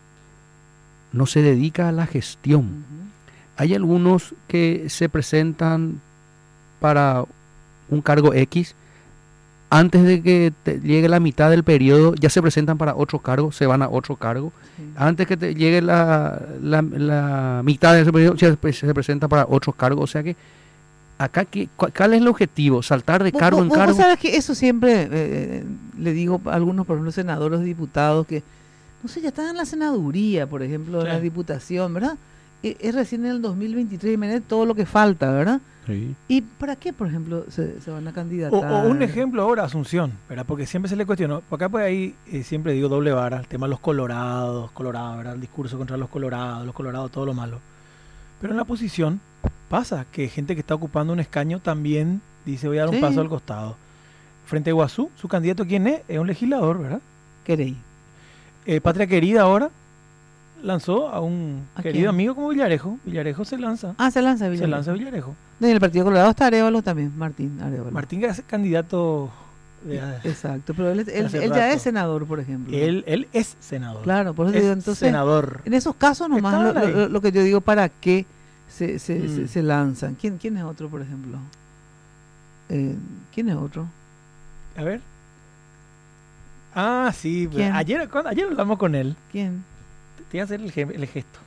No se dedica a la gestión. Hay algunos que se presentan para un cargo X, antes de que llegue la mitad del periodo ya se presentan para otro cargo, se van a otro cargo. Antes que llegue la mitad de ese periodo se presenta para otro cargo. O sea que acá, ¿cuál es el objetivo? ¿Saltar de cargo en cargo? Vos sabés que eso siempre le digo a algunos, por ejemplo, senadores, diputados, que, no sé, ya están en la senaduría, por ejemplo, en la diputación, ¿verdad? Es recién en el 2023, y todo lo que falta, ¿verdad? Sí. ¿Y para qué, por ejemplo, se van a candidatar? O un ejemplo ahora, Asunción, ¿verdad? Porque siempre se le cuestionó, por acá pues ahí siempre digo doble vara, el tema de los colorados, ¿verdad? El discurso contra los colorados, todo lo malo. Pero en la posición pasa que gente que está ocupando un escaño también dice, voy a dar un paso al costado. Frente a Iguazú, su candidato, ¿quién es? Es un legislador, ¿verdad? Queréis. Patria Querida ahora lanzó a un querido amigo como Villarejo. Villarejo se lanza. Se lanza Villarejo. Se lanza Villarejo. En el Partido Colorado está Arévalo también, Martín Arévalo. Martín es candidato exacto, pero él ya es senador, por ejemplo. Él es senador. Claro, por eso digo, entonces, senador. En esos casos nomás lo que yo digo, ¿para qué se lanzan? ¿Quién es otro, por ejemplo? ¿Quién es otro? A ver. Sí. Ayer hablamos con él. ¿Quién? Te iba a hacer el gesto.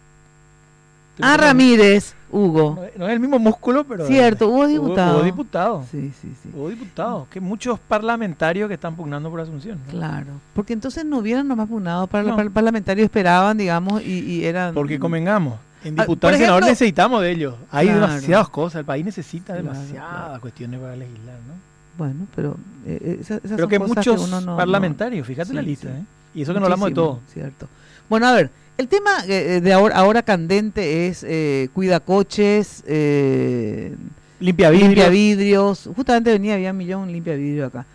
Ramírez, Hugo. No es el mismo músculo, pero... Cierto, Hugo diputado. Hugo diputado. Sí. Hugo diputado. Que muchos parlamentarios que están pugnando por Asunción, ¿no? Claro. Porque entonces no hubieran nomás pugnado para el parlamentario, esperaban, digamos, y eran... Porque convengamos. En diputado y senador necesitamos de ellos. Hay demasiadas cosas. El país necesita demasiadas cuestiones para legislar, ¿no? Bueno, pero esas pero son que cosas muchos que uno parlamentarios, fíjate la lista, Y eso que no hablamos de todo. Cierto. Bueno, a ver, el tema de ahora candente es cuidacoches, limpia vidrios. Justamente había un millón limpia vidrio acá.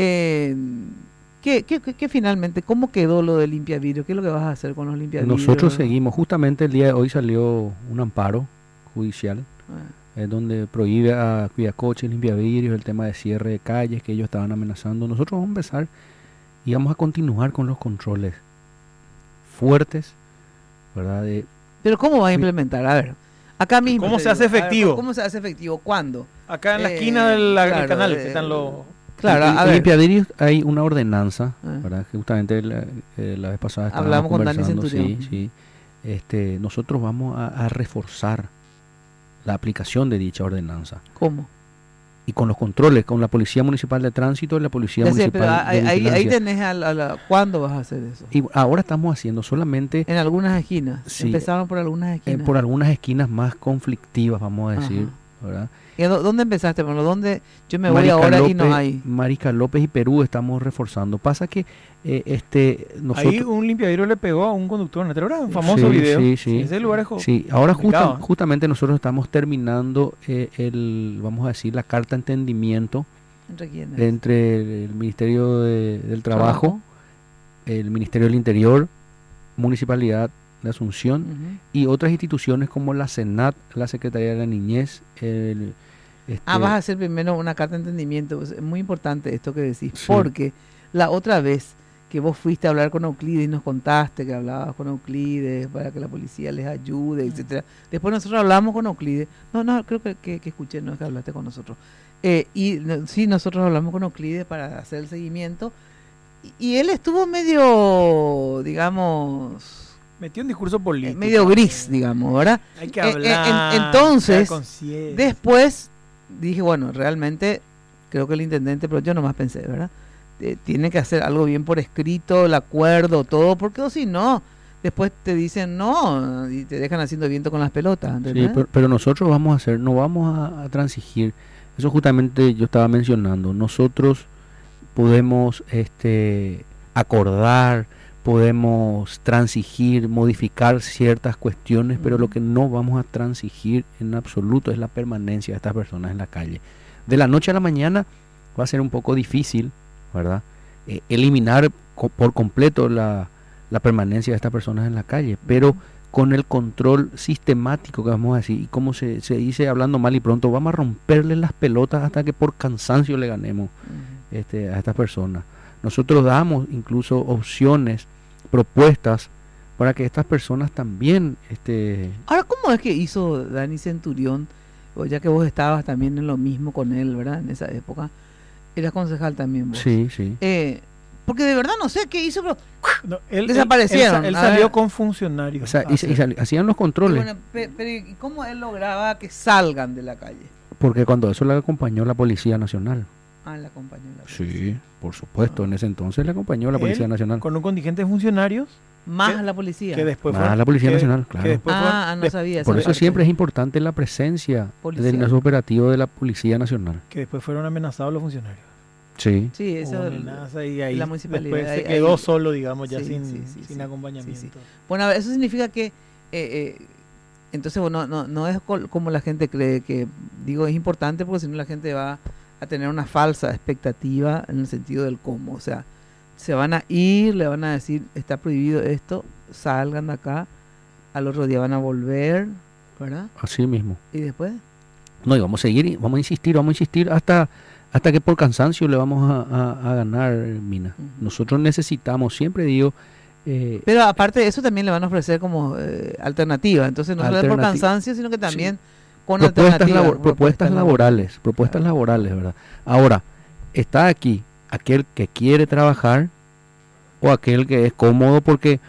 ¿Qué finalmente, cómo quedó lo de limpia vidrio? ¿Qué es lo que vas a hacer con los limpia vidrios? Nosotros seguimos, justamente el día de hoy salió un amparo judicial donde prohíbe a cuidacoches, limpia vidrios, el tema de cierre de calles que ellos estaban amenazando. Nosotros vamos a empezar y vamos a continuar con los controles fuertes, ¿verdad? Pero ¿cómo va a implementar? A ver, acá mismo. ¿Cómo se hace efectivo? ¿Cómo se hace efectivo? ¿Cuándo? Acá en la esquina del claro, canal están los... Claro, En a ver, limpiavidrios hay una ordenanza, Ah. ¿verdad? Que justamente la vez pasada estábamos Hablamos con Dani conversando, Centurión. sí. Nosotros vamos a reforzar la aplicación de dicha ordenanza ¿cómo? y con los controles, con la Policía Municipal de Tránsito y la Policía Ya sé, Municipal pero de ahí Vigilancia. tenés ¿cuándo vas a hacer eso? Y ahora estamos haciendo solamente En algunas esquinas. Sí. Empezaron por algunas esquinas. por algunas esquinas más conflictivas, vamos a decir, Ajá. ¿verdad? ¿Y dónde empezaste? Bueno, ¿dónde? Yo me voy ahora y no hay. Mariscal López y Perú estamos reforzando. Pasa que nosotros... Ahí un limpiadero le pegó a un conductor, ¿no? ¿Te acuerdas? Un famoso Sí, video. sí. Ese lugar es Sí, ahora complicado. justamente nosotros estamos terminando vamos a decir, la carta de entendimiento ¿Entre quiénes? entre el Ministerio del Trabajo, el Ministerio del Interior, Municipalidad de Asunción Ujú. y otras instituciones como la SENAT, la Secretaría de la Niñez. Vas a hacer primero una carta de entendimiento. Es muy importante esto que decís, Sí. porque la otra vez que vos fuiste a hablar con Euclides y nos contaste que hablabas con Euclides para que la policía les ayude, etcétera. Después nosotros hablamos con Euclides. No, creo que escuché, no es que hablaste con nosotros. Sí, nosotros hablamos con Euclides para hacer el seguimiento y él estuvo medio, digamos... Metió un discurso político. medio gris, digamos, ¿verdad? Hay que hablar. Entonces, crear conciencia. después dije, bueno, realmente creo que el intendente, pero yo nomás pensé, ¿verdad? Tiene que hacer algo bien por escrito, el acuerdo, todo, porque o si no, después te dicen no y te dejan haciendo viento con las pelotas, Sí, ¿entendés? pero nosotros no vamos a transigir. Eso justamente yo estaba mencionando. Nosotros podemos acordar, podemos transigir, modificar ciertas cuestiones, pero lo que no vamos a transigir en absoluto es la permanencia de estas personas en la calle. De la noche a la mañana va a ser un poco difícil, ¿verdad? Eliminar por completo la permanencia de estas personas en la calle, pero con el control sistemático que vamos a decir, y como se dice hablando mal y pronto, vamos a romperle las pelotas hasta que por cansancio le ganemos a estas personas. Nosotros damos incluso opciones, propuestas para que estas personas también Ahora, ¿cómo es que hizo Dani Centurión? O ya que vos estabas también en lo mismo con él, ¿verdad? En esa época. Eras concejal también vos. sí. Porque de verdad no sé qué hizo, pero No, desaparecieron. Él A salió ver. con funcionarios. O sea, hacían los controles, Bueno, pero ¿y cómo él lograba que salgan de la calle? porque cuando eso le acompañó la Policía Nacional. La acompañó la policía. Sí, por supuesto, en ese entonces le acompañó la Policía Él, Nacional. Con un contingente de funcionarios Más ¿Qué? la policía. que después Más fueron- la Policía que- Nacional, que claro. después fueron- No sabía. Por esa eso parte. siempre es importante la presencia Policial. del brazo operativo de la Policía Nacional. que después fueron amenazados los funcionarios. Sí. Sí, Hubo eso. amenaza y ahí la municipalidad, después se ahí- quedó ahí- solo, digamos, ya Sí, sin, sí, sin sí. acompañamiento. Sí, sí. Bueno, a ver, eso significa que entonces bueno, no es como la gente cree que, digo, es importante porque si no la gente va a tener una falsa expectativa en el sentido del cómo, o sea, se van a ir, le van a decir, está prohibido esto, salgan de acá, al otro día van a volver, ¿verdad? Así mismo. Y después, No, y vamos a seguir, vamos a insistir hasta que por cansancio le vamos a ganar, Mina. Ujú. Nosotros necesitamos, siempre digo, pero aparte de eso también le van a ofrecer como alternativa, entonces no solo por cansancio, sino que también con alternativa, propuestas laborales, ¿verdad? Ahora, está aquí aquel que quiere trabajar o aquel que es cómodo porque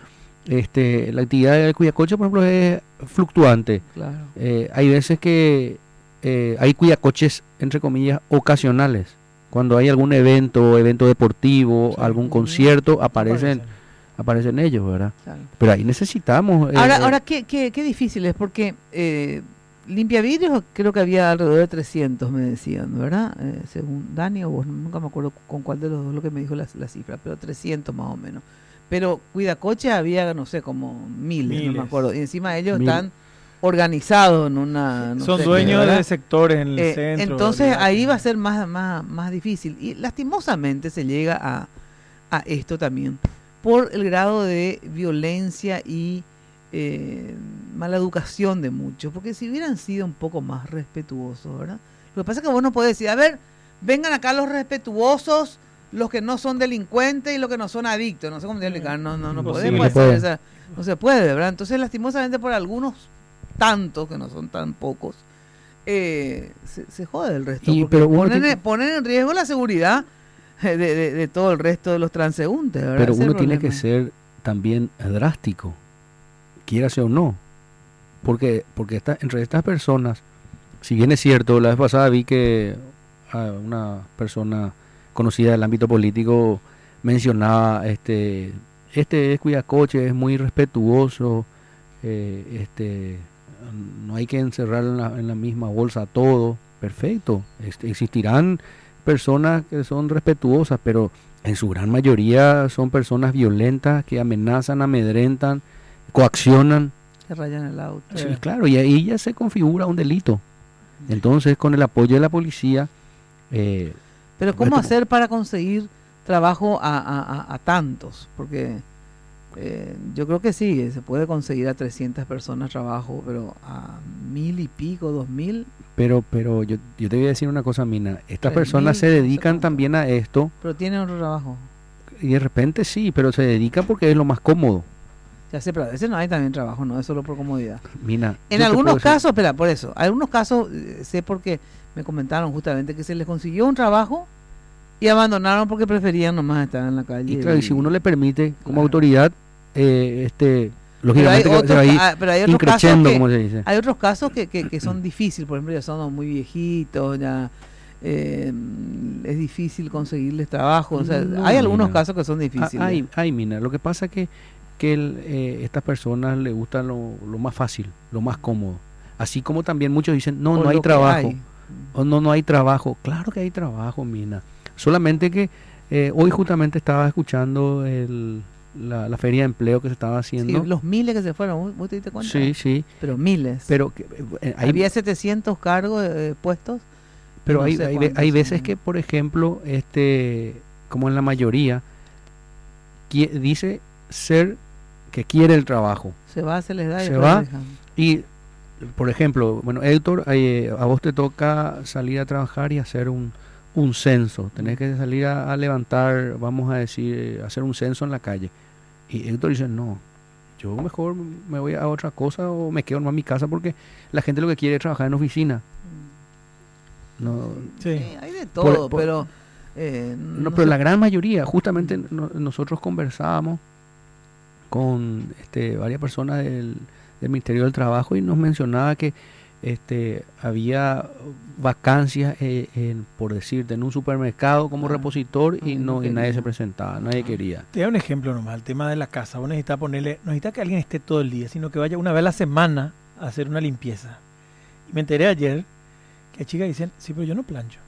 la actividad del cuidacoche, por ejemplo, es fluctuante. Claro. Hay veces que hay cuidacoches, entre comillas, ocasionales. Cuando hay algún evento deportivo, Sí. algún concierto, aparecen ellos, ¿verdad? Claro. Pero ahí necesitamos... Ahora qué difícil es, porque limpia vidrios creo que había alrededor de 300, me decían, ¿verdad? Según Dani o vos, nunca me acuerdo con cuál de los dos lo que me dijo la cifra, pero 300 más o menos. Pero cuidacoche había, no sé, como miles, no me acuerdo. Y encima ellos están organizados en una... no Son sé qué, dueños ¿verdad? de sectores en el centro. Entonces ¿verdad? ahí va a ser más difícil. Y lastimosamente se llega a esto también por el grado de violencia y mala educación de muchos. Porque si hubieran sido un poco más respetuosos, ¿verdad? Lo que pasa es que vos no podés decir, a ver, vengan acá los respetuosos, los que no son delincuentes y los que no son adictos. No sé cómo explicar, no Imposible. podemos hacer esa, no se puede, ¿verdad? Entonces lastimosamente por algunos tantos, que no son tan pocos, se jode el resto. Y, porque pero uno ponen en riesgo la seguridad de todo el resto de los transeúntes, ¿verdad? pero Ese es uno el tiene que problema. ser también drástico, quiera sea o no. Porque entre estas personas, si bien es cierto, la vez pasada vi que una persona conocida del ámbito político mencionaba, este es Cuidacoche, es muy respetuoso, no hay que encerrar en la misma bolsa todo, perfecto, existirán personas que son respetuosas, pero en su gran mayoría son personas violentas que amenazan, amedrentan, coaccionan. Se rayan el auto. Sí, claro, y ahí ya se configura un delito. Entonces, con el apoyo de la policía... pero ¿cómo hacer para conseguir trabajo a tantos? Porque yo creo que sí, se puede conseguir a 300 personas trabajo, pero a 1000 y pico, 2000... Pero yo te voy a decir una cosa, Mina. Estas 3000, personas se no sé dedican cuánto. también a esto, Pero tienen otro trabajo. y de repente sí, pero se dedican porque es lo más cómodo. Ya sé, pero a veces no hay también trabajo, no es solo por comodidad. Mina, En yo te algunos puedo decir- casos, espera, por eso, algunos casos sé porque me comentaron justamente que se les consiguió un trabajo y abandonaron porque preferían nomás estar en la calle. Y claro, y si uno le permite, como Claro. autoridad, Pero hay lógicamente que se otros, va a ir pero hay otros casos increciendo, que, como se dice. hay otros casos que son difíciles, por ejemplo, ya son muy viejitos, ya es difícil conseguirles trabajo, o sea, No, hay algunos mira. casos que son difíciles. Ay, Mina, lo que pasa es que estas personas les gusta lo más fácil, lo más cómodo. Así como también muchos dicen, no, Por no hay lo que trabajo. hay. O no hay trabajo. Claro que hay trabajo, Mina. Solamente que hoy justamente estaba escuchando la feria de empleo que se estaba haciendo. Sí, los miles que se fueron, ¿vos te diste cuenta? Sí, sí. Pero miles. Pero había 700 cargos puestos. pero no hay, sé hay, ve- cuántos hay veces son. que, por ejemplo, como en la mayoría, dice ser que quiere el trabajo. Se va, se les da y Se después va. dejan. Y, por ejemplo, bueno, Héctor, a vos te toca salir a trabajar y hacer un censo. Tenés que salir a levantar, vamos a decir, hacer un censo en la calle. Y Héctor dice, no, yo mejor me voy a otra cosa o me quedo en mi casa porque la gente lo que quiere es trabajar en oficina. No, Sí. Sí, hay de todo, por- pero... no, pero la gran mayoría, justamente nosotros conversábamos con varias personas del Ministerio del Trabajo y nos mencionaba que había vacancias por decirte, en un supermercado como Ah. repositor y Ay, no nadie se quería. presentaba, nadie quería. Te doy un ejemplo nomás, el tema de la casa. Vos necesitas no necesitas que alguien esté todo el día, sino que vaya una vez a la semana a hacer una limpieza. Y me enteré ayer que hay chicas que dicen, sí, pero yo no plancho.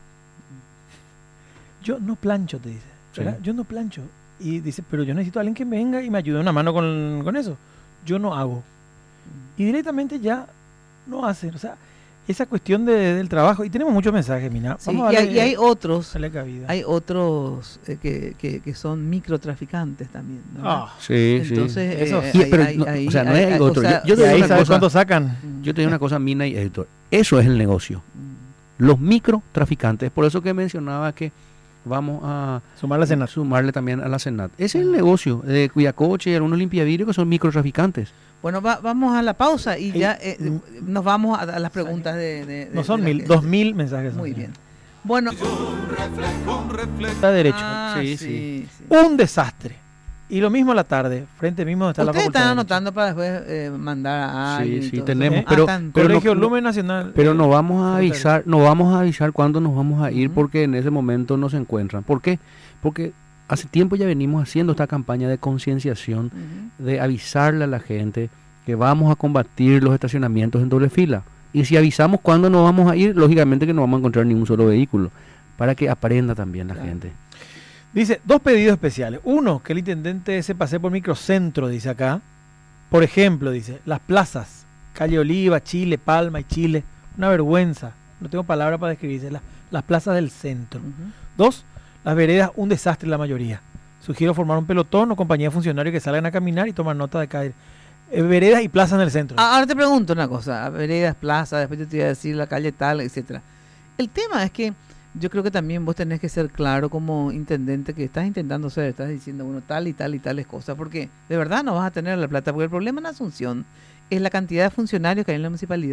Yo no plancho, te dice. ¿Verdad? Sí. Yo no plancho. Y dice, pero yo necesito a alguien que venga y me ayude una mano con eso. Yo no hago. Y directamente ya no hacen. O sea, esa cuestión del trabajo. Y tenemos muchos mensajes, Mina. Sí, Vamos a y darle, hay otros, darle cabida. hay otros que son microtraficantes también, ¿no? Ah, Sí, Entonces, Eso sí. Pero no, o sea, no hay otro. Yo te y digo ahí una sabes cosa, cuánto sacan. yo te digo una cosa, Mina y Héctor, eso es el negocio. Los microtraficantes, por eso que mencionaba que vamos a Sumar la cena. sumarle también a la Senat. Ese es el negocio de Cuidacoche y algunos limpiavidrios que son microtraficantes. Bueno, vamos a la pausa y Ey, ya nos vamos a las preguntas de No son de la 1000, gente. 2000 mensajes. Muy son. bien. Bueno, Está derecho. Sí, sí. Un desastre. Y lo mismo a la tarde, frente mismo donde está la Ustedes facultad. están de Derecho. anotando para después mandar a Sí, alguien. y sí, todo tenemos, eso. pero- Están- pero Colegio no- Lumen Nacional. Pero no vamos a Facultad de avisar, no vamos a avisar cuándo nos vamos a ir Ujú. porque en ese momento no se encuentran. ¿Por qué? Porque hace tiempo ya venimos haciendo esta campaña de concienciación, Ujú. de avisarle a la gente que vamos a combatir los estacionamientos en doble fila. Y si avisamos cuándo nos vamos a ir, lógicamente que no vamos a encontrar ningún solo vehículo, para que aprenda también la Claro. gente. Dice, 2 pedidos especiales. Uno, que el intendente se pase por microcentro, dice acá. Por ejemplo, dice, las plazas, calle Oliva, Chile, Palma y Chile. Una vergüenza. No tengo palabra para describirse. Las plazas del centro. Ujú. 2, las veredas, un desastre la mayoría. Sugiero formar un pelotón o compañía de funcionarios que salgan a caminar y tomar nota de cada veredas y plazas en el centro. Ahora te pregunto una cosa, veredas, plazas, después yo te voy a decir la calle tal, etcétera. El tema es que yo creo que también vos tenés que ser claro como intendente que estás intentando ser, estás diciendo, bueno, tal y tal y tales cosas, porque de verdad no vas a tener la plata, porque el problema en Asunción es la cantidad de funcionarios que hay en la municipalidad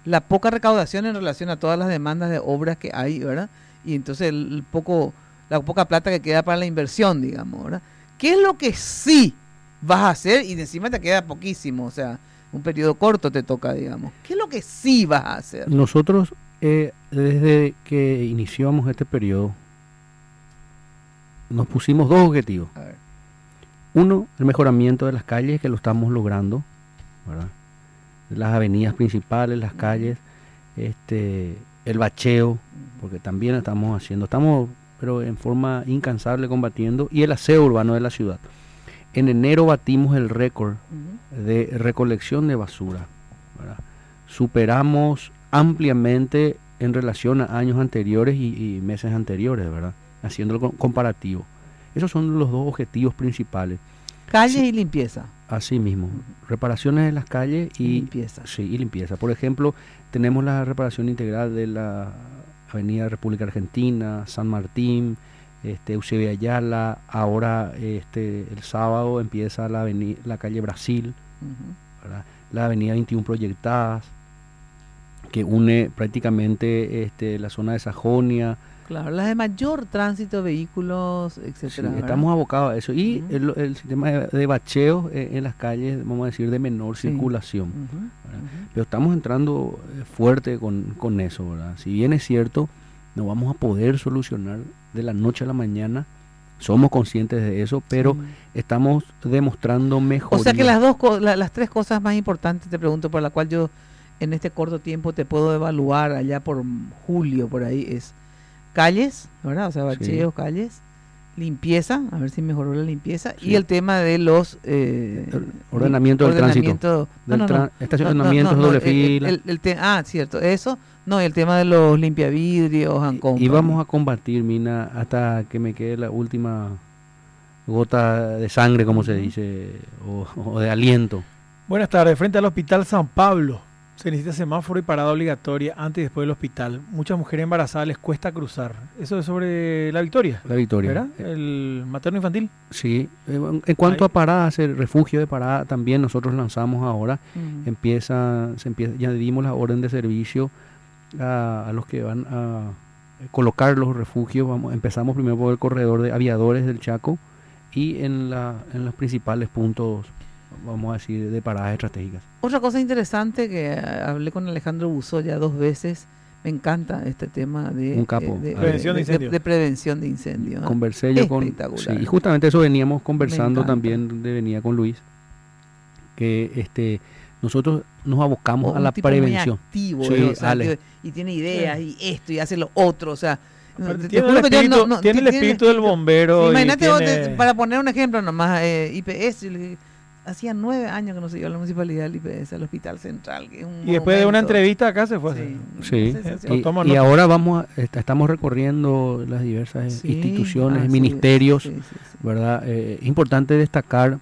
la poca recaudación en relación a todas las demandas de obras que hay, ¿verdad? Y entonces la poca plata que queda para la inversión, digamos, ¿verdad? ¿Qué es lo que sí vas a hacer? Y encima te queda poquísimo, o sea, un periodo corto te toca, digamos. ¿Qué es lo que sí vas a hacer? Nosotros, desde que iniciamos este periodo, nos pusimos dos objetivos. A ver. Uno, el mejoramiento de las calles, que lo estamos logrando, ¿verdad? Las avenidas principales, las calles, el bacheo, porque también estamos pero en forma incansable combatiendo, y el aseo urbano de la ciudad. En enero batimos el récord de recolección de basura, ¿verdad? Superamos ampliamente en relación a años anteriores y meses anteriores, ¿verdad? Haciéndolo comparativo. Esos son los dos objetivos principales. Calles y limpieza. Así mismo, reparaciones de las calles y limpieza. Sí, y limpieza. Por ejemplo, tenemos la reparación integral de la Avenida República Argentina, San Martín, Eusebio Ayala. Ahora, el sábado empieza la calle Brasil, ¿verdad? La Avenida 21 Proyectadas, que une prácticamente la zona de Sajonia. Claro, las de mayor tránsito de vehículos, etcétera. Sí, estamos abocados a eso. Y el sistema de bacheo en las calles, vamos a decir, de menor circulación. Pero estamos entrando fuerte con eso, ¿verdad? Si bien es cierto, no vamos a poder solucionar de la noche a la mañana. Somos conscientes de eso, pero estamos demostrando mejoría. O sea que las tres cosas más importantes, te pregunto, por la cual yo en este corto tiempo te puedo evaluar allá por julio, por ahí, es calles, ¿verdad? O sea, bacheos, calles, limpieza, a ver si mejoró la limpieza, y el tema de los ordenamiento del tránsito, estacionamientos doble fila. Cierto, eso, no, y el tema de los limpiavidrios, y vamos a combatir, Mina, hasta que me quede la última gota de sangre, como se dice, o de aliento. Buenas tardes, frente al Hospital San Pablo se necesita semáforo y parada obligatoria antes y después del hospital. Muchas mujeres embarazadas les cuesta cruzar. Eso es sobre La Victoria. La Victoria. ¿Verdad? El materno infantil. Sí. En cuanto a paradas, el refugio de parada también nosotros lanzamos ahora. Ya dimos la orden de servicio a los que van a colocar los refugios. Empezamos primero por el corredor de aviadores del Chaco y en los principales puntos, vamos a decir, de paradas estratégicas. Otra cosa interesante que hablé con Alejandro Busso ya 2 veces, me encanta este tema de prevención de incendios. De prevención de incendios. Conversé yo y justamente eso veníamos conversando también, venía con Luis, que nosotros nos abocamos a la prevención. Muy activo, y tiene ideas y esto y hace lo otro, o sea, tiene el espíritu del bombero. Imagínate, para poner un ejemplo nomás, IPS, hacía 9 años que no se iba a la municipalidad del IPS, al Hospital Central. Que es un y después de una entrevista acá se fue. Sí. Y ahora estamos recorriendo las diversas instituciones, ministerios, ¿verdad? Es importante destacar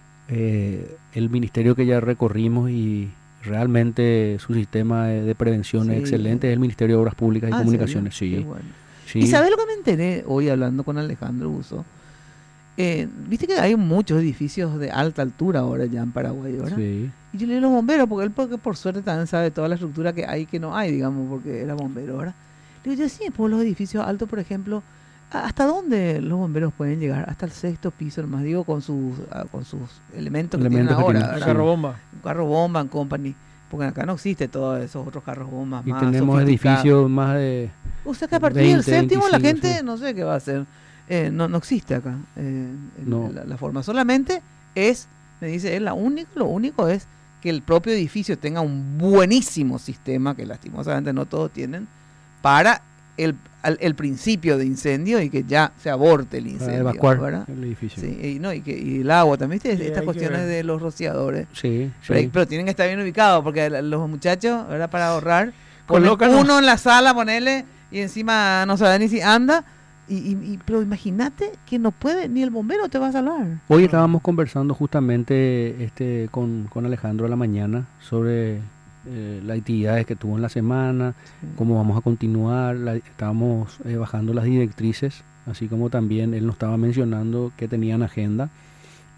el ministerio que ya recorrimos y realmente su sistema de prevención es excelente, es el Ministerio de Obras Públicas y Comunicaciones. Sí. Bueno. ¿Y sabes lo que me enteré hoy hablando con Alejandro Busso? Viste que hay muchos edificios de alta altura ahora ya en Paraguay, ¿verdad? Sí. Y yo le digo los bomberos, porque por suerte también sabe toda la estructura que hay que no hay, digamos, porque era bombero, ¿verdad? Le digo, yo sí, por los edificios altos, por ejemplo, ¿hasta dónde los bomberos pueden llegar? Hasta el 6º piso, nomás digo, con sus elementos que tienen ahora. Carro bomba. Carro bomba and company. Porque acá no existe todos esos otros carros bombas y más tenemos edificios más de... O sea que a partir del 7º la gente no sé qué va a hacer. No existe acá la forma. Solamente me dice, lo único es que el propio edificio tenga un buenísimo sistema, que lastimosamente no todos tienen, para el principio de incendio y que ya se aborte el incendio. Evacuar, ¿verdad? El edificio. Sí, y el agua también, estas cuestiones de los rociadores. Sí. Pero tienen que estar bien ubicados, porque los muchachos, ¿verdad? Para ahorrar, colocan uno en la sala, ponele, y encima no sabe ni si anda. Pero imagínate que no puede, ni el bombero te va a salvar. Hoy estábamos conversando justamente con Alejandro a la mañana sobre las actividades que tuvo en la semana, cómo vamos a continuar. Estábamos bajando las directrices, así como también él nos estaba mencionando que tenían agenda.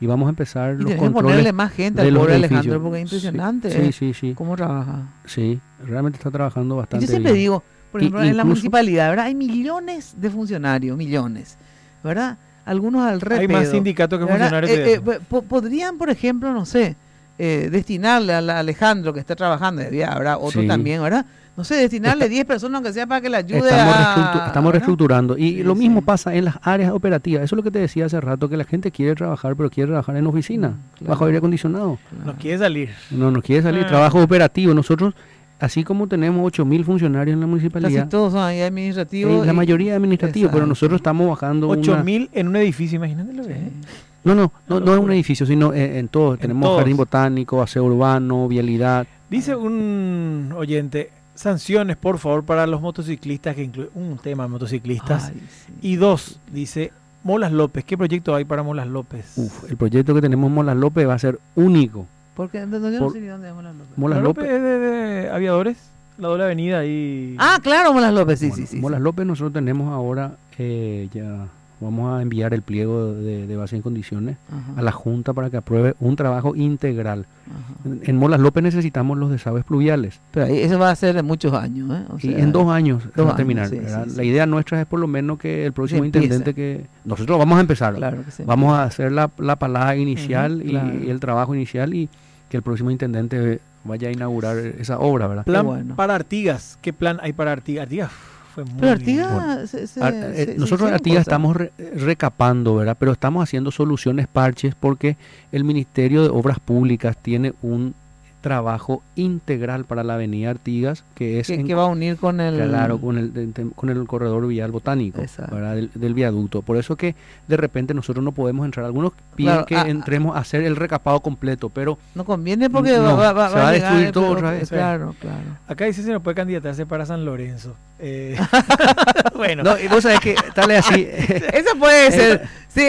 y vamos a empezar Y los tenés que controles ponerle más gente de al los pobre edificios. Alejandro, porque es impresionante Sí. cómo trabaja. Sí, realmente está trabajando Y bastante yo siempre bien. digo, por ejemplo, en la Incluso- municipalidad, ¿verdad? Hay millones de funcionarios, millones, ¿verdad? Algunos al Hay más repedo, sindicatos que ¿verdad? funcionarios de eso. Podrían, por ejemplo, no sé, destinarle a Alejandro que está trabajando, habrá otro Sí. también, ¿verdad? No sé, destinarle 10 personas aunque sea para que le ayude Estamos ¿verdad? reestructurando y Sí, lo mismo sí. pasa en las áreas operativas. Eso es lo que te decía hace rato, que la gente quiere trabajar, pero quiere trabajar en oficina, Claro. bajo aire acondicionado. No quiere salir. No quiere salir trabajo operativo. Nosotros, así como tenemos 8.000 funcionarios en la Casi municipalidad, todos son ahí administrativos. la mayoría administrativos, pero Exacto. nosotros estamos bajando 8.000 en un edificio, imagínate lo que es. No en un edificio, sino en todo. Tenemos todos. jardín botánico, aseo urbano, vialidad. Dice un oyente, sanciones por favor para los motociclistas, que incluye un tema de motociclistas. Ay, sí. Y dos, dice, Molas López, ¿qué proyecto hay para Molas López? El proyecto que tenemos en Molas López va a ser único. Porque yo no Por- sé ni dónde es Molas López. Molas Molas López López, es de Aviadores, la doble avenida ahí. Ah, claro, Molas López, sí, bueno, sí. Molas López nosotros tenemos ahora, ya vamos a enviar el pliego de base en condiciones Ajá, a la Junta para que apruebe un trabajo integral. ajá. En Molas López necesitamos los desagües pluviales. Pero ahí, eso va a ser en muchos años, ¿eh? O Y sea, en 2 años se va a años, terminar. sí, ¿verdad? sí, La sí. idea nuestra es por lo menos que el próximo empiece. intendente que... Nosotros vamos a empezar. Claro que sí. Vamos a hacer la palada inicial Ujú, claro. y el trabajo inicial y que el próximo intendente vaya a inaugurar esa obra, ¿verdad? Plan bueno. para Artigas, ¿qué plan hay para Artigas? Artigas fue muy Pero Artigas lindo. Nosotros en Artigas estamos recapando, ¿verdad? Pero estamos haciendo soluciones parches porque el Ministerio de Obras Públicas tiene un trabajo integral para la avenida Artigas que es que va a unir con el... claro, con el corredor vial botánico, Exacto. ¿verdad? Del viaducto. Por eso que de repente nosotros no podemos entrar. Algunos piden Claro, que entremos a hacer el recapado completo, pero No conviene porque No, va se va a llegar destruir el- todo otra vez. Claro, claro. Acá dice si no puede candidatarse para San Lorenzo. Bueno, no, y vos sabés que tal es así. Eso puede ser.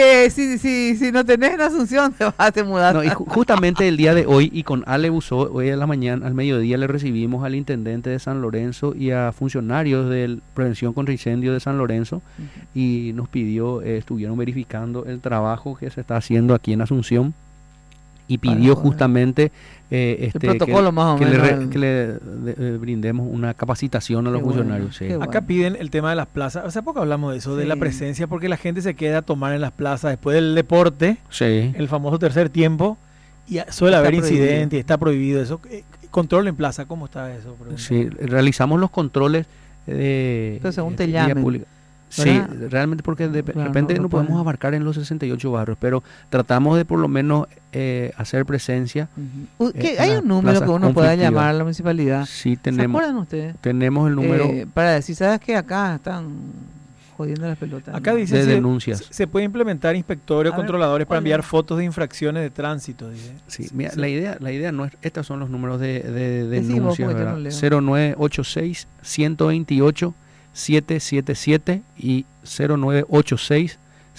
Si no tenés en Asunción, te vas a te mudar. No, y justamente el día de hoy, y con Ale Busó, hoy a la mañana, al mediodía, le recibimos al intendente de San Lorenzo y a funcionarios de Prevención contra Incendio de San Lorenzo, y nos pidió, estuvieron verificando el trabajo que se está haciendo aquí en Asunción, y pidió Para- justamente el protocolo más o que le, menos. que le brindemos una capacitación a los Qué bueno, funcionarios. sí. qué bueno. acá piden el tema de las plazas. Hace poco hablamos de eso, de la Sí. presencia, porque la gente se queda a tomar en las plazas después del deporte, Sí. el famoso tercer tiempo, y suele Está haber prohibido. incidentes, está prohibido eso. Control en plaza, ¿cómo está eso? Pregunta. Sí, realizamos los controles de Entonces, según te vía llamen, pública. Sí, ¿verdad? realmente porque de Claro, repente no no podemos pueden. abarcar en los 68 barrios, pero tratamos de por lo menos hacer presencia. ¿Qué? en Hay las un número que plazas uno pueda conflictivas. llamar a la municipalidad. Sí, ¿Se tenemos, acuerdan ustedes? tenemos el número Para decir, ¿sabes qué? Acá están jodiendo las pelotas. Acá ¿no? dice de si- denuncias. se puede implementar inspectores o A ver, controladores para ¿cuál enviar es? fotos de infracciones de tránsito. Dice. Sí, mira, la idea no es, estos son los números de Decí vos, denuncias, porque yo ¿verdad? no leo. 0986 128 777 y 0986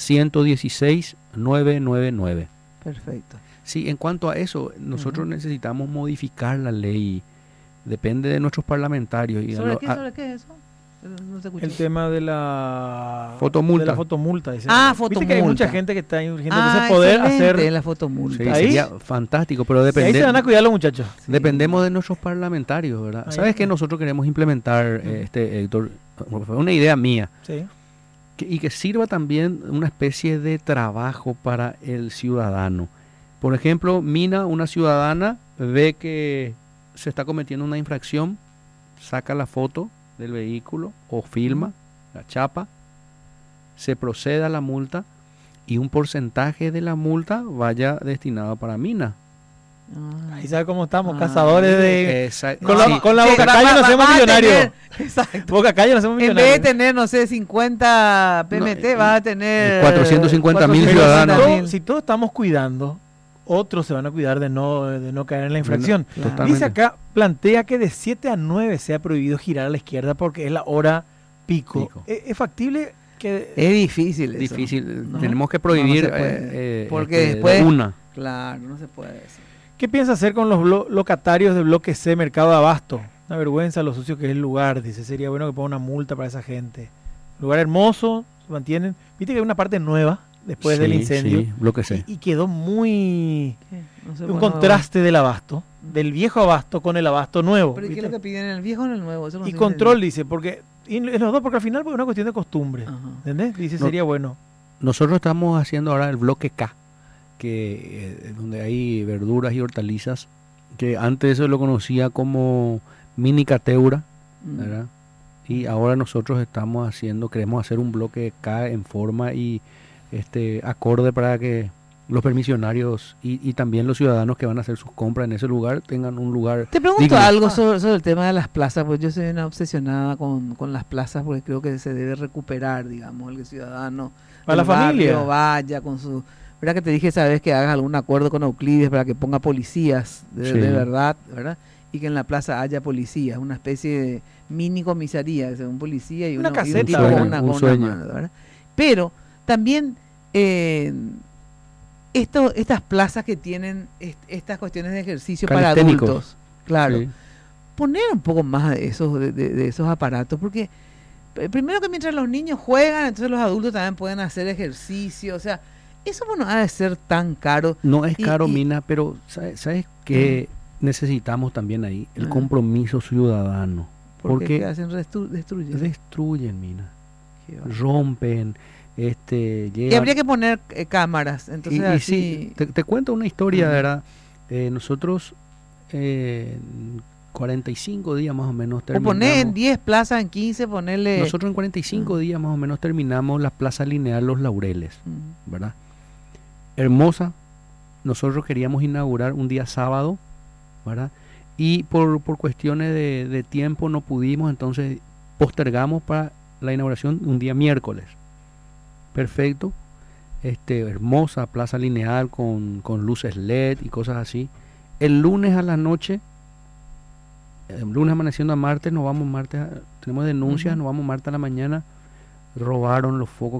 116 999. Perfecto. Sí, en cuanto a eso, nosotros necesitamos modificar la ley. Depende de nuestros parlamentarios. Y ¿Sobre qué es eso? No se escuchó. El tema de la Fotomulta. de la fotomulta. Dice. Ah, Viste que hay mucha fotomulta. gente que está urgiendo Ah, entonces poder excelente, hacer. la fotomulta. Sí, Ahí- sería fantástico, pero Y ahí se van a cuidar los muchachos. Sí. dependemos de nuestros parlamentarios, ¿verdad? Ahí ¿Sabes está. que nosotros queremos implementar, Héctor? Fue una idea mía. Sí. Y que sirva también una especie de trabajo para el ciudadano. Por ejemplo, Mina, una ciudadana, ve que se está cometiendo una infracción, saca la foto del vehículo o filma la chapa, se procede a la multa y un porcentaje de la multa vaya destinado para Mina. Ah. Ahí sabe cómo estamos, Ah, cazadores de. Exacto. Con la Sí, boca calle nos hacemos va a millonarios. tener- Exacto. Boca calle nos hacemos En millonarios. vez de tener, no sé, 50 PMT, No, vas a tener 450.000 Pero ciudadanos. si todos estamos cuidando, otros se van a cuidar de no caer en la infracción. Claro. Totalmente. Dice acá, plantea que de 7 a 9 sea prohibido girar a la izquierda porque es la hora pico. Pico. ¿Es factible que Es difícil eso. Difícil. No, Tenemos que prohibir no se puede. Porque de después- una. Claro, no se puede decir. ¿Qué piensa hacer con los locatarios de bloque C, Mercado de Abasto? Una vergüenza lo sucio que es el lugar. Dice, sería bueno que ponga una multa para esa gente. Lugar hermoso, se mantienen. Viste que hay una parte nueva después del incendio. Sí, bloque C. Y quedó muy... ¿Qué? No sé, un bueno, contraste del abasto, del viejo abasto con el abasto nuevo. ¿Pero qué es ¿viste? lo que piden en el viejo o en el nuevo? Eso no Y sé control, dice, porque en los dos, porque al final es una cuestión de costumbre. Ajá. ¿Entendés? Dice, No. sería bueno. Nosotros estamos haciendo ahora el bloque K, que donde hay verduras y hortalizas, que antes se lo conocía como mini cateura, ¿verdad? Y ahora nosotros queremos hacer un bloque K en forma y acorde para que los permisionarios y también los ciudadanos que van a hacer sus compras en ese lugar tengan un lugar Te pregunto digno. algo sobre el tema de las plazas, pues yo soy una obsesionada con las plazas porque creo que se debe recuperar, digamos, el ciudadano Para la del barrio familia. vaya con su... ¿Verdad que te dije esa vez que hagas algún acuerdo con Euclides para que ponga policías Sí. de verdad, ¿verdad? Y que en la plaza haya policías, una especie de mini comisaría, o sea, un policía y Una y caseta, un tipo ¿verdad? con una, Un con una sueño. mano, ¿verdad? Pero también estas plazas que tienen estas cuestiones de ejercicio para Calisténicos. adultos, claro, Sí. poner un poco más de esos aparatos, porque primero que mientras los niños juegan, entonces los adultos también pueden hacer ejercicio, o sea, eso no ha de ser tan caro. No es Y- caro, y- Mina, pero ¿sabes qué necesitamos también ahí? El Ah. compromiso ciudadano. Porque Porque hacen destruyen. destruyen, Mina, Qué va. rompen, Y llevan... habría que poner cámaras, entonces Y así. sí, te cuento una historia, Ujú. ¿verdad? Nosotros 45 días más o menos O poner en terminamos. 10 plazas, en 15 ponerle... Nosotros en 45 días más o menos terminamos la Plaza Lineal Los Laureles, Mm. ¿verdad? Hermosa. Nosotros queríamos inaugurar un día sábado, ¿verdad? Y por cuestiones de tiempo no pudimos, entonces postergamos para la inauguración un día miércoles. Perfecto. Hermosa Plaza Lineal con luces LED y cosas así. El lunes a la noche, el lunes amaneciendo a martes, nos vamos martes, tenemos denuncias, Ujú. nos vamos martes a la mañana, robaron los focos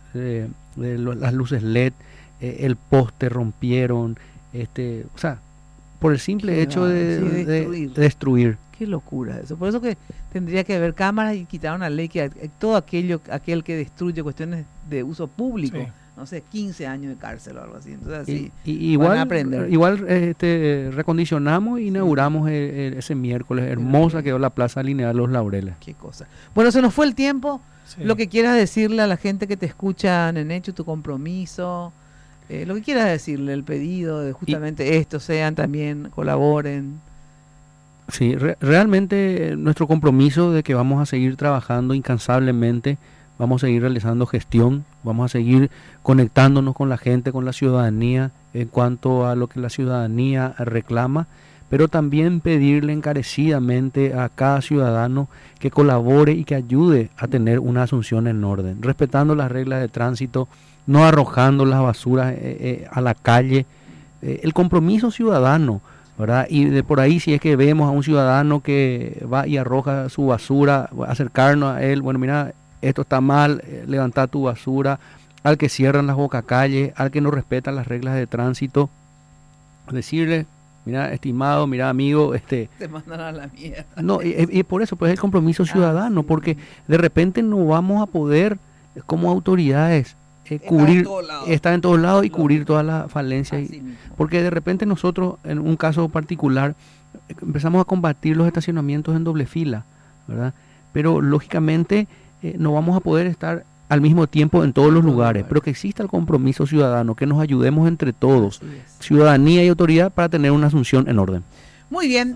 las luces LED, el poste rompieron, o sea, por el simple Qué hecho va, de, sí, de- destruir. de destruir. Qué locura eso. Por eso que tendría que haber cámaras y quitar una ley que todo aquel que destruye cuestiones de uso público, Sí. no sé, 15 años de cárcel o algo así. Entonces Y, así y van a igual, aprender. igual recondicionamos e inauguramos ese miércoles. Hermosa bien. quedó la Plaza Lineal Los Laureles. Qué cosa. Bueno, se nos fue el tiempo. Sí. Lo que quieras decirle a la gente que te escucha en Hecho, tu compromiso, lo que quieras decirle, el pedido de justamente esto, sean también, colaboren. Sí, realmente nuestro compromiso de que vamos a seguir trabajando incansablemente, vamos a seguir realizando gestión, vamos a seguir conectándonos con la gente, con la ciudadanía en cuanto a lo que la ciudadanía reclama, pero también pedirle encarecidamente a cada ciudadano que colabore y que ayude a tener una Asunción en orden, respetando las reglas de tránsito, no arrojando las basuras a la calle, el compromiso ciudadano, ¿verdad? Y de por ahí, si es que vemos a un ciudadano que va y arroja su basura, acercarnos a él, bueno, mira, esto está mal, levanta tu basura, al que cierran las bocacalles, al que no respeta las reglas de tránsito, decirle, mira, estimado, mira, amigo, Te mandan a la mierda. no, y por eso, pues el compromiso ciudadano, sí. porque de repente no vamos a poder, como autoridades, Está cubrir, en todos lados. estar en todos lados y Lógico. cubrir todas las falencias. Así mismo. Porque de repente nosotros, en un caso particular, empezamos a combatir los estacionamientos en doble fila, ¿verdad? Pero lógicamente no vamos a poder estar al mismo tiempo en todos los lugares, pero que exista el compromiso ciudadano, que nos ayudemos entre todos, Así es. ciudadanía y autoridad, para tener una Asunción en orden. Muy bien,